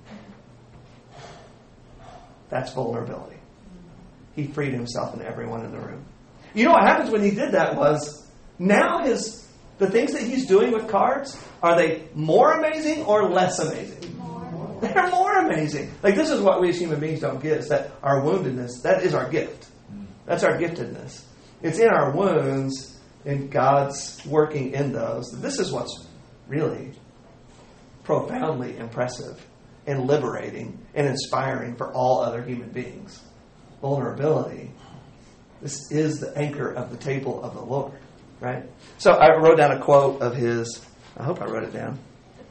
[SPEAKER 1] That's vulnerability. He freed himself and everyone in the room. You know what happens when he did that was, now his the things that he's doing with cards, are they more amazing or less amazing? More. They're more amazing. Like, this is what we as human beings don't get, is that our woundedness, that is our gift. That's our giftedness. It's in our wounds, and God's working in those. This is what's really profoundly impressive and liberating and inspiring for all other human beings. Vulnerability. This is the anchor of the table of the Lord, right? So I wrote down a quote of his. I hope I wrote it down.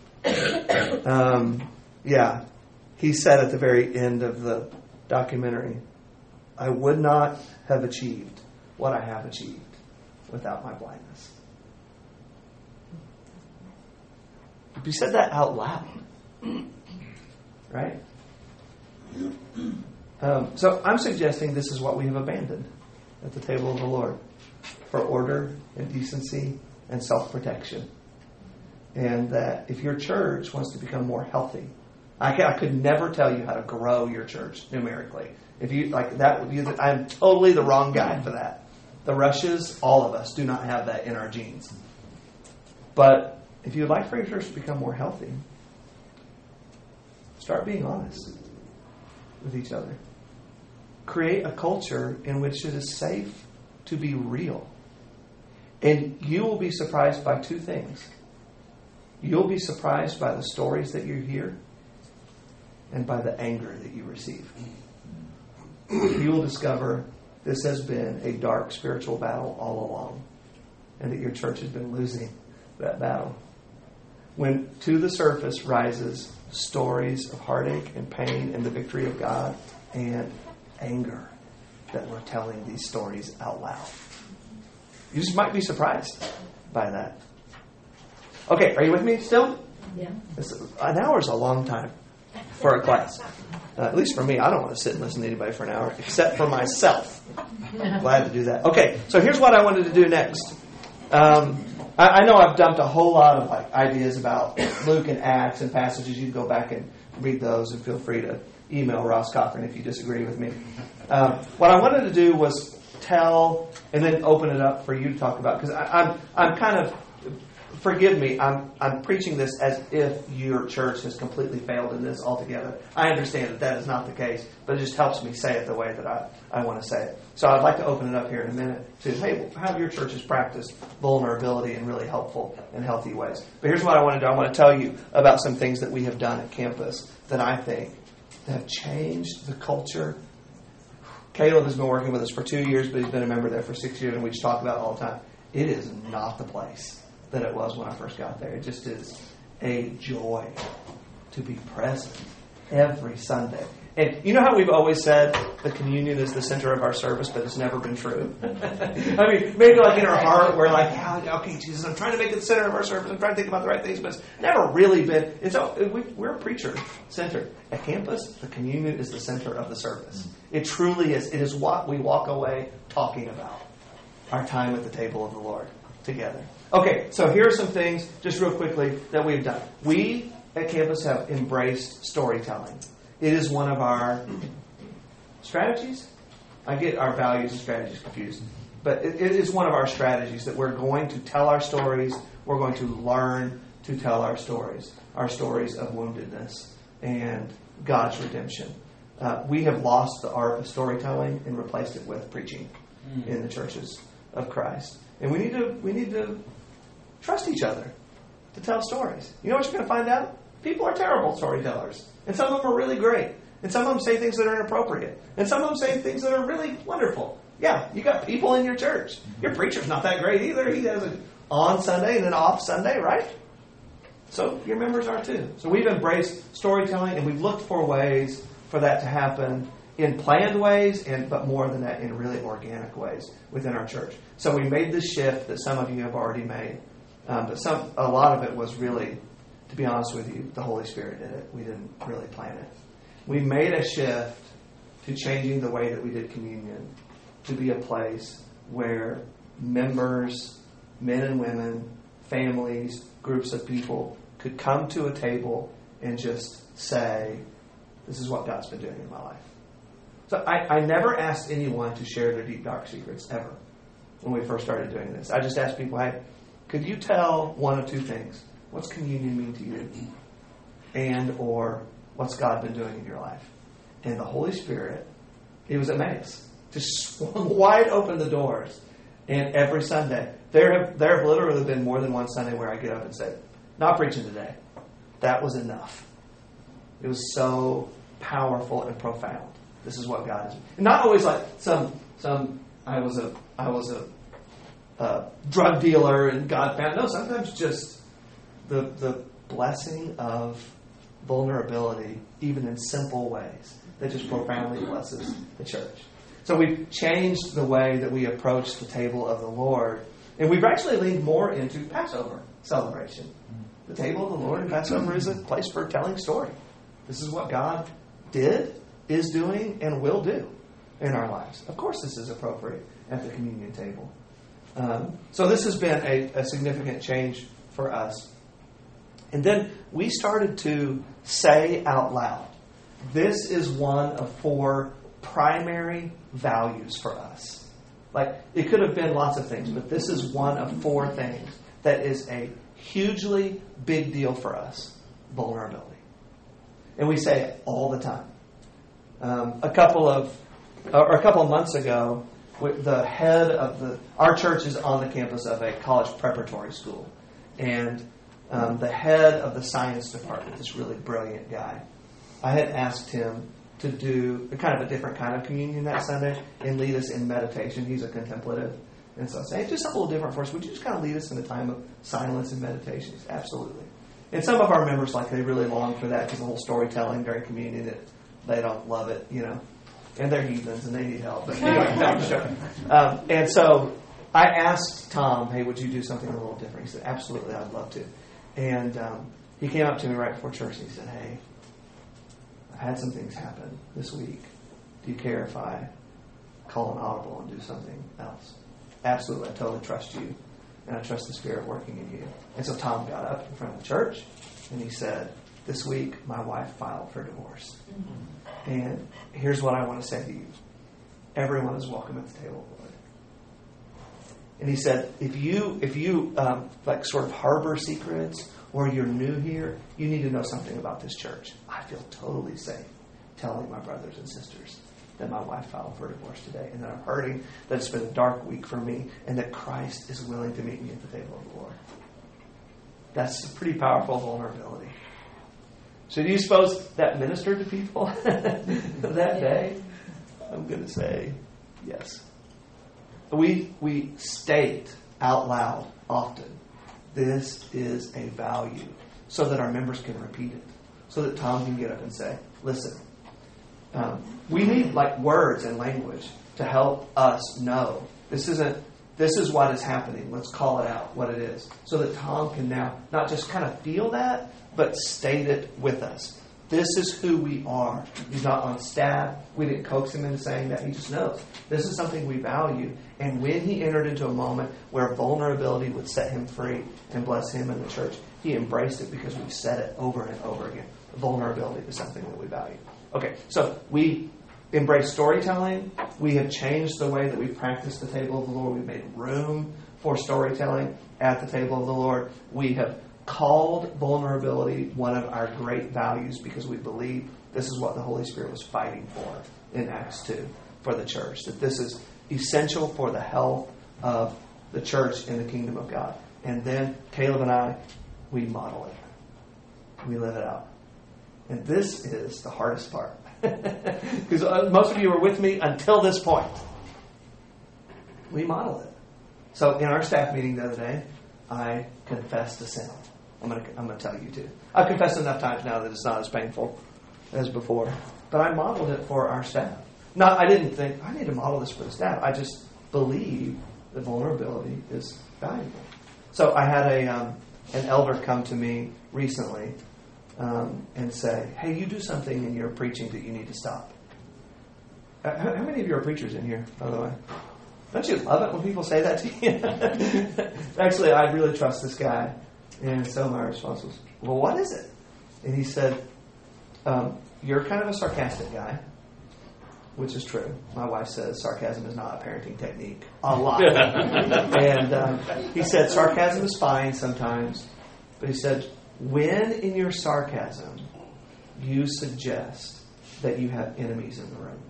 [SPEAKER 1] Um, yeah. He said at the very end of the documentary, I would not have achieved what I have achieved without my blindness. If you said that out loud, right? Um, so I'm suggesting this is what we have abandoned at the table of the Lord for order and decency and self-protection. And that if your church wants to become more healthy, I, can, I could never tell you how to grow your church numerically. If you like that, would be, I'm totally the wrong guy for that. The Rushes, all of us, do not have that in our genes. But if you'd like for your church to become more healthy, start being honest with each other. Create a culture in which it is safe to be real. And you will be surprised by two things. You'll be surprised by the stories that you hear and by the anger that you receive. You will discover this has been a dark spiritual battle all along, and that your church has been losing that battle. When to the surface rises stories of heartache and pain and the victory of God and anger, that we're telling these stories out loud. You just might be surprised by that. Okay, are you with me still?
[SPEAKER 6] Yeah.
[SPEAKER 1] This, an hour is a long time for a class. Uh, at least for me, I don't want to sit and listen to anybody for an hour, except for myself. Glad to do that. Okay, so here's what I wanted to do next. Um, I, I know I've dumped a whole lot of like ideas about Luke and Acts and passages. You can go back and read those, and feel free to email Ross Cochran if you disagree with me. Um, what I wanted to do was tell, and then open it up for you to talk about, because I'm I'm kind of. Forgive me, I'm I'm preaching this as if your church has completely failed in this altogether. I understand that that is not the case, but it just helps me say it the way that I, I want to say it. So I'd like to open it up here in a minute to, hey, how have your churches practiced vulnerability in really helpful and healthy ways? But here's what I want to do. I want to tell you about some things that we have done at campus that I think have changed the culture. Caleb has been working with us for two years, but he's been a member there for six years, and we just talk about it all the time. It is not the place that it was when I first got there. It just is a joy to be present every Sunday. And you know how we've always said the communion is the center of our service, but it's never been true? I mean, maybe like in our heart, we're like, yeah, okay, Jesus, I'm trying to make it the center of our service. I'm trying to think about the right things, but it's never really been. It's we, We're a preacher-centered. At campus, the communion is the center of the service. It truly is. It is what we walk away talking about. Our time at the table of the Lord together. Okay, so here are some things, just real quickly, that we've done. We at campus have embraced storytelling. It is one of our strategies. I get our values and strategies confused. But it, it is one of our strategies that we're going to tell our stories. We're going to learn to tell our stories. Our stories of woundedness and God's redemption. Uh, we have lost the art of storytelling and replaced it with preaching mm. in the churches of Christ. And we need to we need to trust each other to tell stories. You know what you're going to find out? People are terrible storytellers. And some of them are really great. And some of them say things that are inappropriate. And some of them say things that are really wonderful. Yeah, you got people in your church. Your preacher's not that great either. He has a on Sunday and then off Sunday, right? So your members are too. So we've embraced storytelling, and we've looked for ways for that to happen in planned ways, and but more than that, in really organic ways within our church. So we made this shift that some of you have already made, um, but some a lot of it was really, to be honest with you, the Holy Spirit did it. We didn't really plan it. We made a shift to changing the way that we did communion to be a place where members, men and women, families, groups of people could come to a table and just say, this is what God's been doing in my life. So I, I never asked anyone to share their deep, dark secrets, ever, when we first started doing this. I just asked people, hey, could you tell one of two things? What's communion mean to you? And or what's God been doing in your life? And the Holy Spirit, it was amazing. Just swung wide open the doors. And every Sunday, there have there have literally been more than one Sunday where I get up and say, not preaching today. That was enough. It was so powerful and profound. This is what God is. And not always like some some I was a I was a, a drug dealer and God found. No, sometimes just the the blessing of vulnerability, even in simple ways, that just profoundly blesses the church. So we've changed the way that we approach the table of the Lord, and we've actually leaned more into Passover celebration. The table of the Lord and Passover is a place for telling story. This is what God did, is doing, and will do in our lives. Of course, this is appropriate at the communion table. Um, so this has been a, a significant change for us. And then we started to say out loud, this is one of four primary values for us. Like, it could have been lots of things, but this is one of four things that is a hugely big deal for us: vulnerability. And we say it all the time. Um, a couple of, or a couple of months ago, with the head of the, our church is on the campus of a college preparatory school, and um, the head of the science department, this really brilliant guy, I had asked him to do a kind of a different kind of communion that Sunday and lead us in meditation. He's a contemplative. And so I said, hey, do something a little different for us. Would you just kind of lead us in a time of silence and meditation? He said, absolutely. And some of our members, like, they really long for that because the whole storytelling during communion, it, they don't love it, you know. And they're heathens and they need help. But anyway, no, I'm sure. Um, and so I asked Tom, hey, would you do something a little different? He said, absolutely, I'd love to. And um, he came up to me right before church and he said, hey, I had some things happen this week. Do you care if I call an audible and do something else? Absolutely. I totally trust you. And I trust the Spirit working in you. And so Tom got up in front of the church and he said, this week my wife filed for divorce. Mm-hmm. And here's what I want to say to you. Everyone is welcome at the table of the Lord. And he said, if you, if you um, like sort of harbor secrets, or you're new here, you need to know something about this church. I feel totally safe telling my brothers and sisters that my wife filed for divorce today, and that I'm hurting, that it's been a dark week for me, and that Christ is willing to meet me at the table of the Lord. That's a pretty powerful vulnerability. So do you suppose that ministered to people that day? I'm going to say yes. We, we state out loud often, this is a value, so that our members can repeat it, so that Tom can get up and say, listen, um, we need like words and language to help us know this isn't, this is what is happening. Let's call it out what it is, so that Tom can now not just kind of feel that, but state it with us. This is who we are. He's not on staff. We didn't coax him into saying that. He just knows. This is something we value. And when he entered into a moment where vulnerability would set him free and bless him and the church, he embraced it because we've said it over and over again. Vulnerability is something that we value. Okay, so we embrace storytelling. We have changed the way that we practice the table of the Lord. We've made room for storytelling at the table of the Lord. We have called vulnerability one of our great values because we believe this is what the Holy Spirit was fighting for in Acts two for the church, that this is essential for the health of the church and the kingdom of God. And then Caleb and I, we model it. We live it out. And this is the hardest part. Because most of you were with me until this point. We model it. So in our staff meeting the other day, I confessed a sin. I'm gonna I'm gonna tell you too. I've confessed enough times now that it's not as painful as before. But I modeled it for our staff. Not I didn't think I need to model this for the staff. I just believe that vulnerability is valuable. So I had a um, an elder come to me recently um, and say, "Hey, you do something in your preaching that you need to stop." Uh, how, how many of you are preachers in here, by the way? Don't you love it when people say that to you? Actually, I really trust this guy. And so my response was, well, what is it? And he said, um, you're kind of a sarcastic guy, which is true. My wife says sarcasm is not a parenting technique. A lot. And um, he said sarcasm is fine sometimes. But he said, when in your sarcasm you suggest that you have enemies in the room,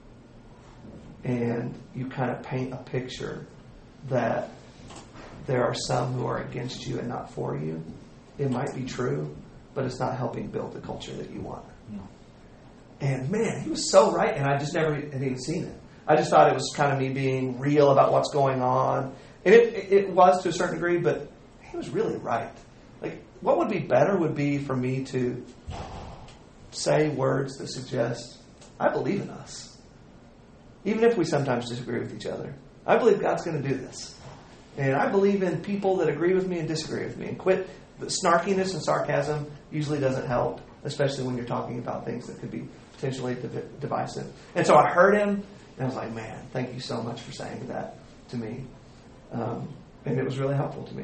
[SPEAKER 1] and you kind of paint a picture that there are some who are against you and not for you, it might be true, but it's not helping build the culture that you want. No. And man, he was so right, and I just never had even seen it. I just thought it was kind of me being real about what's going on. And it, it was to a certain degree, but he was really right. Like, what would be better would be for me to say words that suggest, I believe in us. Even if we sometimes disagree with each other. I believe God's going to do this. And I believe in people that agree with me and disagree with me. And quit the snarkiness and sarcasm usually doesn't help, especially when you're talking about things that could be potentially div- divisive. And so I heard him, and I was like, man, thank you so much for saying that to me. Um, and it was really helpful to me.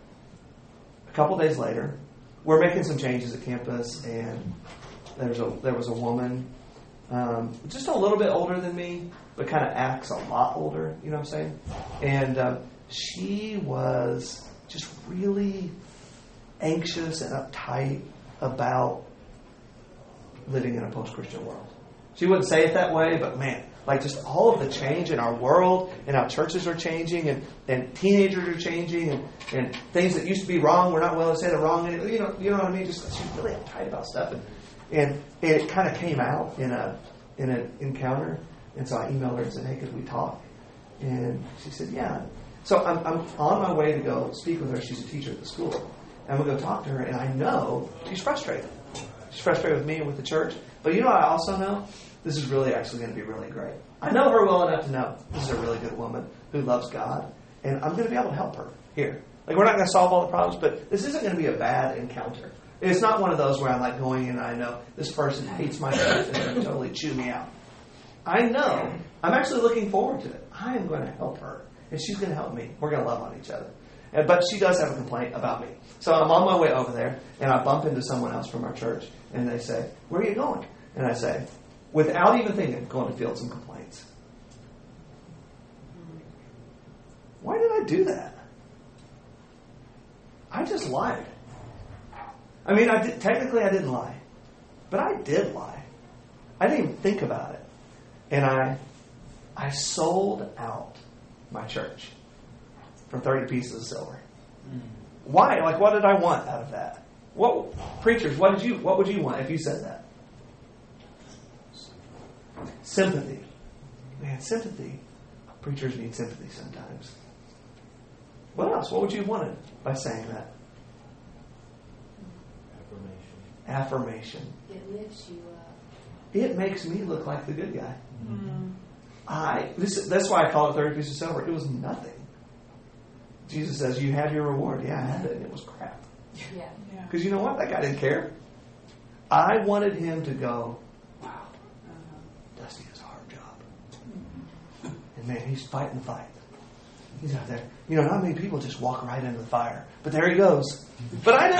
[SPEAKER 1] A couple days later, we're making some changes at campus, and there's a there was a woman Um, just a little bit older than me, but kind of acts a lot older, you know what I'm saying? And um, she was just really anxious and uptight about living in a post-Christian world. She wouldn't say it that way, but man, like just all of the change in our world and how churches are changing and, and teenagers are changing and, and things that used to be wrong, we're not willing to say they're wrong. And, you know, you know what I mean? Just she's really uptight about stuff. And, And it kind of came out in a in an encounter. And so I emailed her and said, hey, could we talk? And she said, yeah. So I'm, I'm on my way to go speak with her. She's a teacher at the school. And I'm going to go talk to her. And I know she's frustrated. She's frustrated with me and with the church. But you know what I also know? This is really actually going to be really great. I know her well enough to know this is a really good woman who loves God. And I'm going to be able to help her here. Like, we're not going to solve all the problems, but this isn't going to be a bad encounter. It's not one of those where I'm like going in and I know this person hates my faith and they're going to totally chew me out. I know. I'm actually looking forward to it. I am going to help her. And she's going to help me. We're going to love on each other. And, but she does have a complaint about me. So I'm on my way over there and I bump into someone else from our church and they say, where are you going? And I say, without even thinking, going to field some complaints. Why did I do that? I just lied. I mean, I did, technically I didn't lie, but I did lie. I didn't even think about it. And I I sold out my church for thirty pieces of silver. Mm. Why? Like, what did I want out of that? What preachers, what did you what would you want if you said that? Sympathy. Man, sympathy. Preachers need sympathy sometimes. What else? What would you have wanted by saying that? Affirmation.
[SPEAKER 6] It lifts you up.
[SPEAKER 1] It makes me look like the good guy. Mm-hmm. I this that's why I call it thirty pieces of silver. It was nothing. Jesus says, you had your reward. Yeah, I had it, and it was crap.
[SPEAKER 6] Yeah.
[SPEAKER 1] Because you know what? That guy didn't care. I wanted him to go, wow, uh-huh. Dusty has a hard job. Mm-hmm. And man, he's fighting the fight. He's out there. You know, not many people just walk right into the fire. But there he goes. But I knew.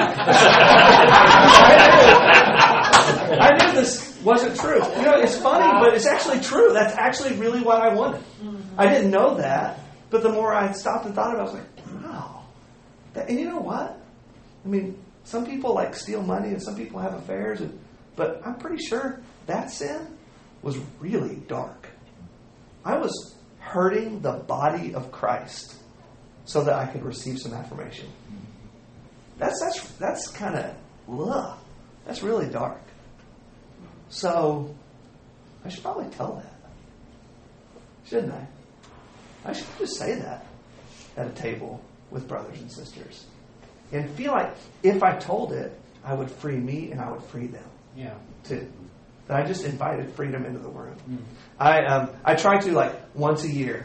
[SPEAKER 1] I, knew. I knew this wasn't true. You know, it's funny, but it's actually true. That's actually really what I wanted. I didn't know that. But the more I stopped and thought about it, I was like, wow. That, and you know what? I mean, some people like steal money and some people have affairs. And, but I'm pretty sure that sin was really dark. I was hurting the body of Christ so that I could receive some affirmation. That's that's that's kind of ugh. That's really dark. So I should probably tell that, shouldn't I? I should just say that at a table with brothers and sisters. And feel like if I told it, I would free me and I would free them.
[SPEAKER 4] Yeah.
[SPEAKER 1] Too. That I just invited freedom into the room.
[SPEAKER 4] Mm.
[SPEAKER 1] I um, I try to, like, once a year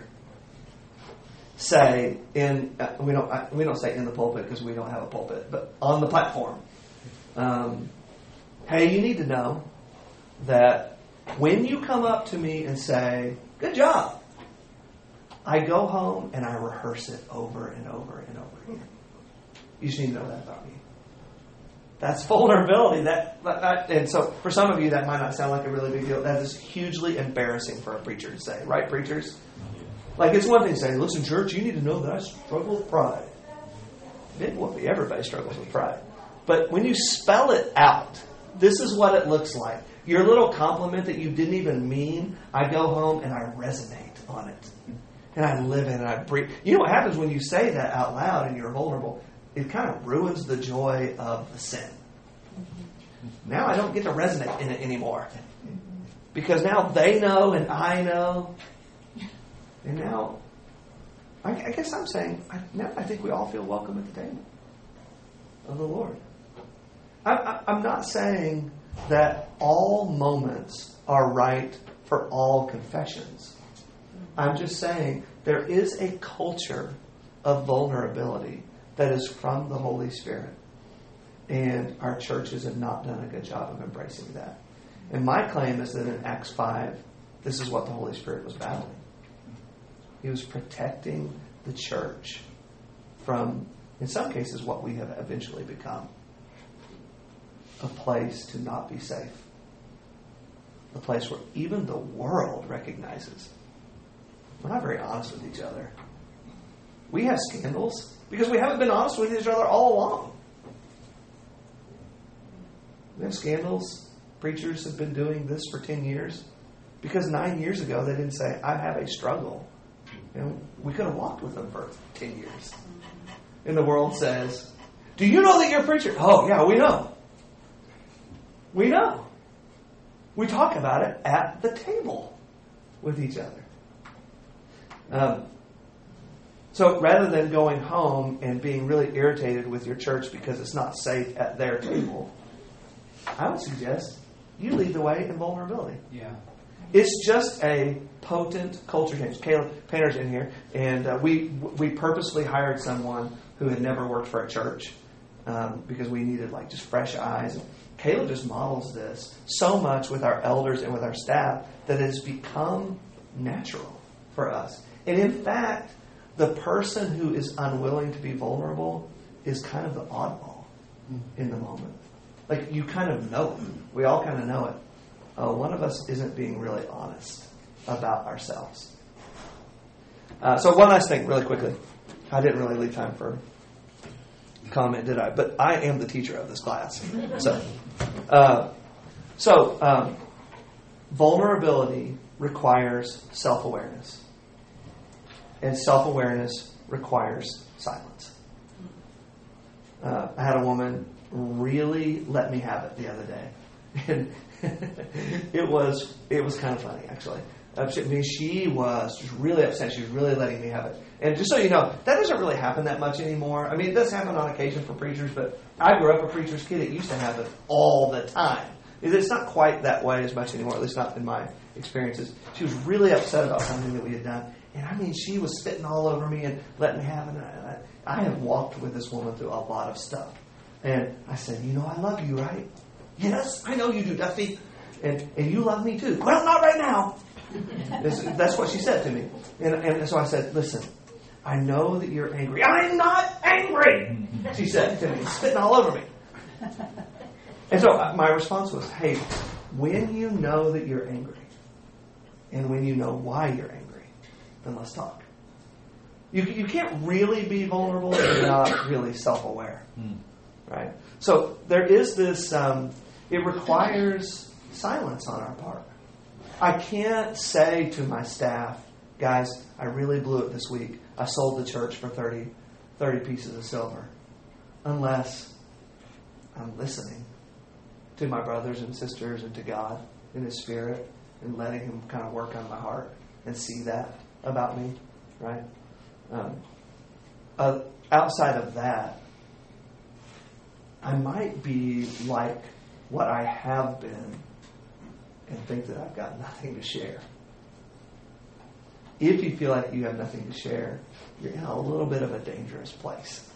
[SPEAKER 1] say in uh, we don't uh, we don't say in the pulpit because we don't have a pulpit, but on the platform. Um, hey, you need to know that when you come up to me and say, "Good job," I go home and I rehearse it over and over and over again. You just need to know that about me. That's vulnerability. That, that and so for some of you that might not sound like a really big deal. That is hugely embarrassing for a preacher to say, right, preachers? Like, it's one thing to say, "Listen, church, you need to know that I struggle with pride." Big whoopee. Everybody struggles with pride. But when you spell it out, this is what it looks like. Your little compliment that you didn't even mean, I go home and I resonate on it. And I live in it and I breathe. You know what happens when you say that out loud and you're vulnerable? It kind of ruins the joy of the sin. Now I don't get to resonate in it anymore. Because now they know and I know. And now, I, I guess I'm saying, I, now I think we all feel welcome at the table of the Lord. I, I, I'm not saying that all moments are right for all confessions. I'm just saying there is a culture of vulnerability that is from the Holy Spirit. And our churches have not done a good job of embracing that. And my claim is that in Acts five, this is what the Holy Spirit was battling. He was protecting the church from, in some cases, what we have eventually become. A place to not be safe. A place where even the world recognizes we're not very honest with each other. We have scandals because we haven't been honest with each other all along. We have scandals. Preachers have been doing this for ten years because nine years ago they didn't say, "I have a struggle." And we could have walked with them for ten years. And the world says, "Do you know that you're a preacher?" "Oh, yeah, we know. We know. We talk about it at the table with each other." Um, so rather than going home and being really irritated with your church because it's not safe at their table, I would suggest you lead the way in vulnerability.
[SPEAKER 4] Yeah.
[SPEAKER 1] It's just a potent culture change. Caleb Painter's in here, and uh, we we purposely hired someone who had never worked for a church um, because we needed like just fresh eyes. Caleb just models this so much with our elders and with our staff that it has become natural for us. And in fact, the person who is unwilling to be vulnerable is kind of the oddball in the moment. Like, you kind of know it. We all kind of know it. Uh, one of us isn't being really honest about ourselves. Uh, so one last thing, really quickly. I didn't really leave time for comment, did I? But I am the teacher of this class. So, uh, so um, vulnerability requires self-awareness. And self-awareness requires silence. Uh, I had a woman really let me have it the other day. And it was it was kind of funny, actually. Uh, she, I mean, she was just really upset. She was really letting me have it. And just so you know, that doesn't really happen that much anymore. I mean, it does happen on occasion for preachers, but I grew up a preacher's kid. It used to happen all the time. It's not quite that way as much anymore, at least not in my experiences. She was really upset about something that we had done. And I mean, she was spitting all over me and letting me have it. And I, I have walked with this woman through a lot of stuff. And I said, "You know I love you, right?" "Yes, I know you do, Duffy. And and you love me too." "Well, not right now." That's, that's what she said to me. And, and so I said, "Listen, I know that you're angry." "I'm not angry," she said to me, spitting all over me. And so my response was, "Hey, when you know that you're angry, and when you know why you're angry, then let's talk." You you can't really be vulnerable if you're not really self-aware. Right? So there is this, um, it requires silence on our part. I can't say to my staff, "Guys, I really blew it this week. I sold the church for thirty, thirty pieces of silver." Unless I'm listening to my brothers and sisters and to God in His Spirit and letting Him kind of work on my heart and see that about me. Right? Um, uh, outside of that, I might be like what I have been and think that I've got nothing to share. If you feel like you have nothing to share, you're in a little bit of a dangerous place.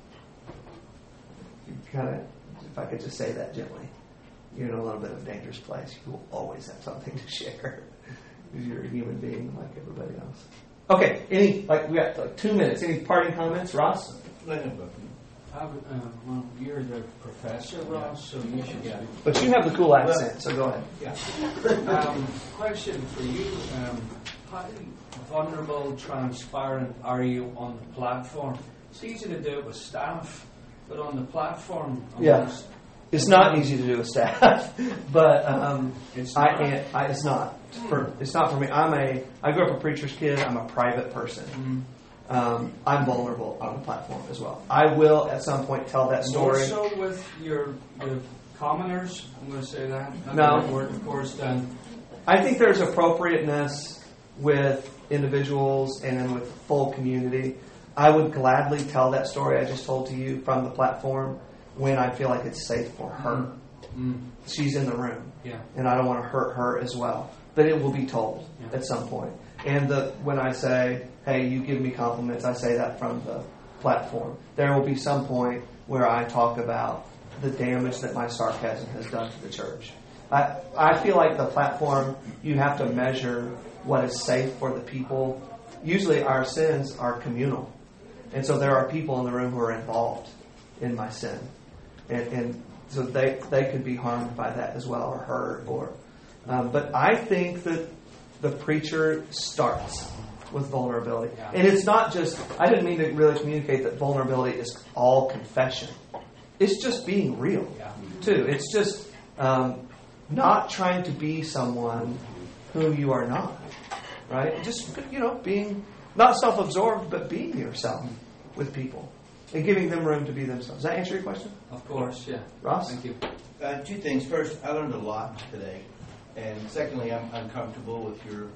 [SPEAKER 1] You kind of, if I could just say that gently, you're in a little bit of a dangerous place. You will always have something to share because you're a human being like everybody else. Okay, any, like, we got like two minutes. Any parting comments, Ross?
[SPEAKER 2] Let him go.
[SPEAKER 4] I would, uh, well, you're the professor, Ross, so you should get it.
[SPEAKER 1] But you have the cool accent, so go ahead.
[SPEAKER 4] Yeah. Um, question for you. Um, how vulnerable, transparent are you on the platform? It's easy to do it with staff, but on the platform,
[SPEAKER 1] Yeah.
[SPEAKER 4] almost,
[SPEAKER 1] It's not easy to do with staff, but um,
[SPEAKER 4] It's
[SPEAKER 1] I
[SPEAKER 4] not?
[SPEAKER 1] can't. I, it's not for. It's not for me. I'm a. I grew up a preacher's kid. I'm a private person.
[SPEAKER 4] mm,
[SPEAKER 1] Um, I'm vulnerable on the platform as well. I will at some point tell that
[SPEAKER 4] more
[SPEAKER 1] story.
[SPEAKER 4] so with your the commoners. I'm going to say that. Not
[SPEAKER 1] No.
[SPEAKER 4] the word, of course, then.
[SPEAKER 1] I think there's appropriateness with individuals and then with the full community. I would gladly tell that story I just told to you from the platform when I feel like it's safe for her.
[SPEAKER 4] Mm,
[SPEAKER 1] She's in the room,
[SPEAKER 4] yeah.
[SPEAKER 1] and I don't want to hurt her as well. But it will be told
[SPEAKER 4] Yeah.
[SPEAKER 1] at some point. And the when I say, hey, you give me compliments, I say that from the platform. There will be some point where I talk about the damage that my sarcasm has done to the church. I, I feel like the platform, you have to measure what is safe for the people. Usually our sins are communal. And so there are people in the room who are involved in my sin. And, and so they, they could be harmed by that as well or hurt. Or, um, but I think that the preacher starts with vulnerability.
[SPEAKER 4] Yeah.
[SPEAKER 1] And it's not just, I didn't mean to really communicate that vulnerability is all confession. It's just being real,
[SPEAKER 4] Yeah.
[SPEAKER 1] too. It's just um, not trying to be someone whom you are not, right? Just, you know, being not self-absorbed, but being yourself with people and giving them room to be themselves. Does that answer your question?
[SPEAKER 4] Of course, yeah.
[SPEAKER 1] Ross?
[SPEAKER 4] Thank you.
[SPEAKER 2] Uh, two things. First, I learned a lot today. And secondly, I'm uncomfortable with your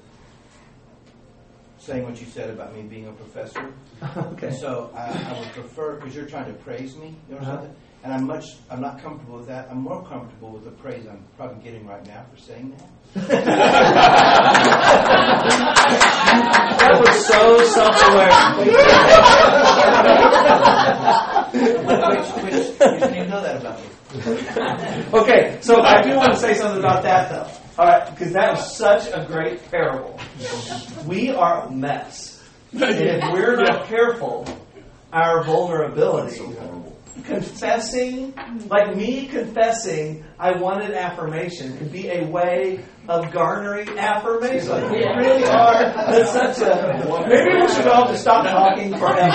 [SPEAKER 2] saying what you said about me being a professor.
[SPEAKER 1] Okay.
[SPEAKER 2] And so I, I would prefer, because you're trying to praise me, you know
[SPEAKER 1] Uh-huh.
[SPEAKER 2] something? And I'm much, I'm not comfortable with that. I'm more comfortable with the praise I'm probably getting right now for saying that.
[SPEAKER 1] That was so self-aware.
[SPEAKER 2] which, which, you didn't even know that about me.
[SPEAKER 1] Okay, so I do want to say something about that, though. All right, because that was such a great parable. We are a mess. And if we're not careful, our vulnerability, confessing, like me confessing I wanted affirmation, could be a way of garnering affirmation. We really are. That's such a... Maybe we should all just stop talking forever.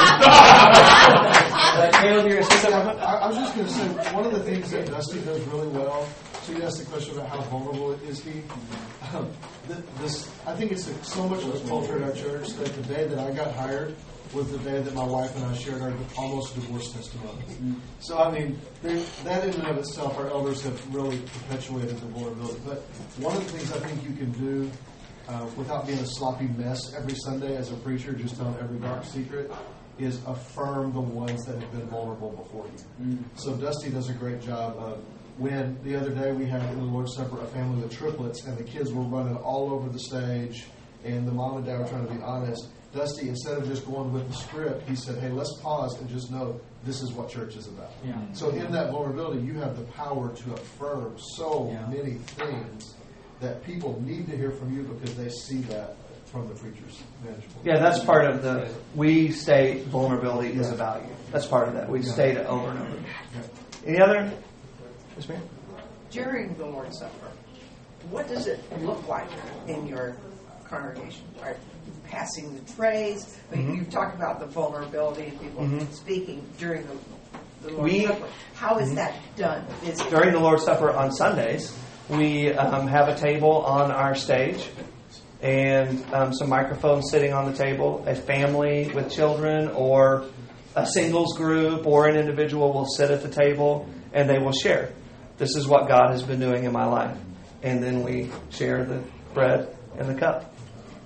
[SPEAKER 1] uh, Caleb, you're going to say something?
[SPEAKER 6] I, I was just going to say, one of the things that Dusty does really well, so you asked the question about how vulnerable is he. Um, th- this, I think it's a, so much of a culture at our church that the day that I got hired was the day that my wife and I shared our almost divorce testimony. Mm-hmm. So, I mean, there, that in and of itself, our elders have really perpetuated the vulnerability. But one of the things I think you can do uh, without being a sloppy mess every Sunday as a preacher, just telling every dark secret, is affirm the ones that have been vulnerable before you. Mm. So Dusty does a great job of when the other day we had in the Lord's Supper a family with triplets and the kids were running all over the stage and the mom and dad were trying to be honest. Dusty, instead of just going with the script, he said, hey, let's pause and just know this is what church is about.
[SPEAKER 4] Yeah.
[SPEAKER 6] So in that vulnerability, you have the power to affirm so
[SPEAKER 4] Yeah.
[SPEAKER 6] many things that people need to hear from you because they see that from the preacher's vantage point.
[SPEAKER 1] Yeah, that's part of the, we state vulnerability is a value. That's part of that. We
[SPEAKER 6] Yeah.
[SPEAKER 1] state it over and over.
[SPEAKER 6] Yeah.
[SPEAKER 1] Any other? Yes, ma'am?
[SPEAKER 7] During the Lord's Supper, what does it look like in your congregation? Are you passing the trays? I mean,
[SPEAKER 1] Mhm.
[SPEAKER 7] you talk about the vulnerability and people
[SPEAKER 1] Mhm.
[SPEAKER 7] speaking during the, the Lord's
[SPEAKER 1] We-
[SPEAKER 7] Supper. How is
[SPEAKER 1] Mhm.
[SPEAKER 7] that done? Is it
[SPEAKER 1] During the Lord's Supper on Sundays, we um, have a table on our stage and um, some microphones sitting on the table. A family with children or a singles group or an individual will sit at the table and they will share. This is what God has been doing in my life. And then we share the bread and the cup.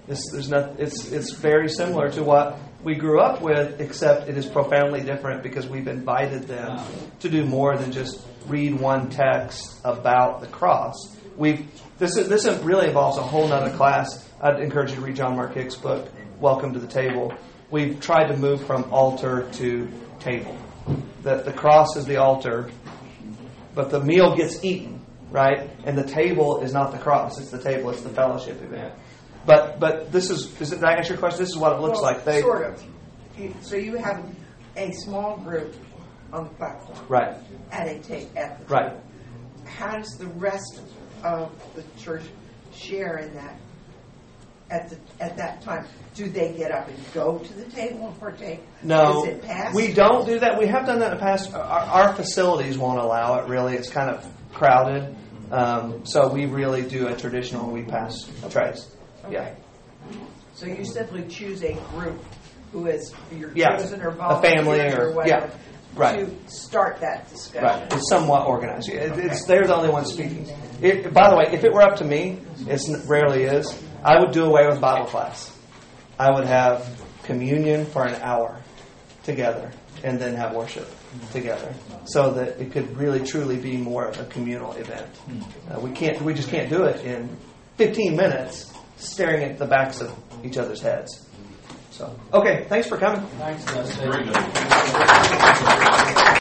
[SPEAKER 1] This, there's not, it's, it's very similar to what we grew up with, except it is profoundly different because we've invited them to do more than just read one text about the cross. We've, this, is, this really involves a whole nother class. I'd encourage you to read John Mark Hicks' book, Welcome to the Table. We've tried to move from altar to table. That the cross is the altar, but the meal gets eaten, right? And the table is not the cross; it's the table. It's the fellowship event. But but this is is it, did I answer your question? This is what it looks
[SPEAKER 7] Well,
[SPEAKER 1] like. They,
[SPEAKER 7] sort of. You- So you have a small group on the platform
[SPEAKER 1] right,
[SPEAKER 7] at a ta- at the
[SPEAKER 1] right.
[SPEAKER 7] table. How does the rest of the church share in that at the at that time? Do they get up and go to the table and partake?
[SPEAKER 1] No,
[SPEAKER 7] Is it passed?
[SPEAKER 1] we don't do that. We have done that in the past. Our, our facilities won't allow it. Really, it's kind of crowded. Um, so we really do a traditional. We pass trays. Yeah.
[SPEAKER 7] Okay. So you simply choose a group who is your
[SPEAKER 1] Yeah.
[SPEAKER 7] chosen or
[SPEAKER 1] A family
[SPEAKER 7] volunteers
[SPEAKER 1] or-
[SPEAKER 7] or whatever
[SPEAKER 1] yeah. Right.
[SPEAKER 7] to start that discussion.
[SPEAKER 1] Right. It's somewhat organized. It, it's they're the only ones speaking. It, by the way, if it were up to me, it rarely is. I would do away with Bible class. I would have communion for an hour together, and then have worship together, so that it could really truly be more of a communal event. Uh, we can't. We just can't do it in fifteen minutes, staring at the backs of each other's heads. So, okay. Thanks for coming.
[SPEAKER 4] Thanks, Dusty.
[SPEAKER 3] Very good.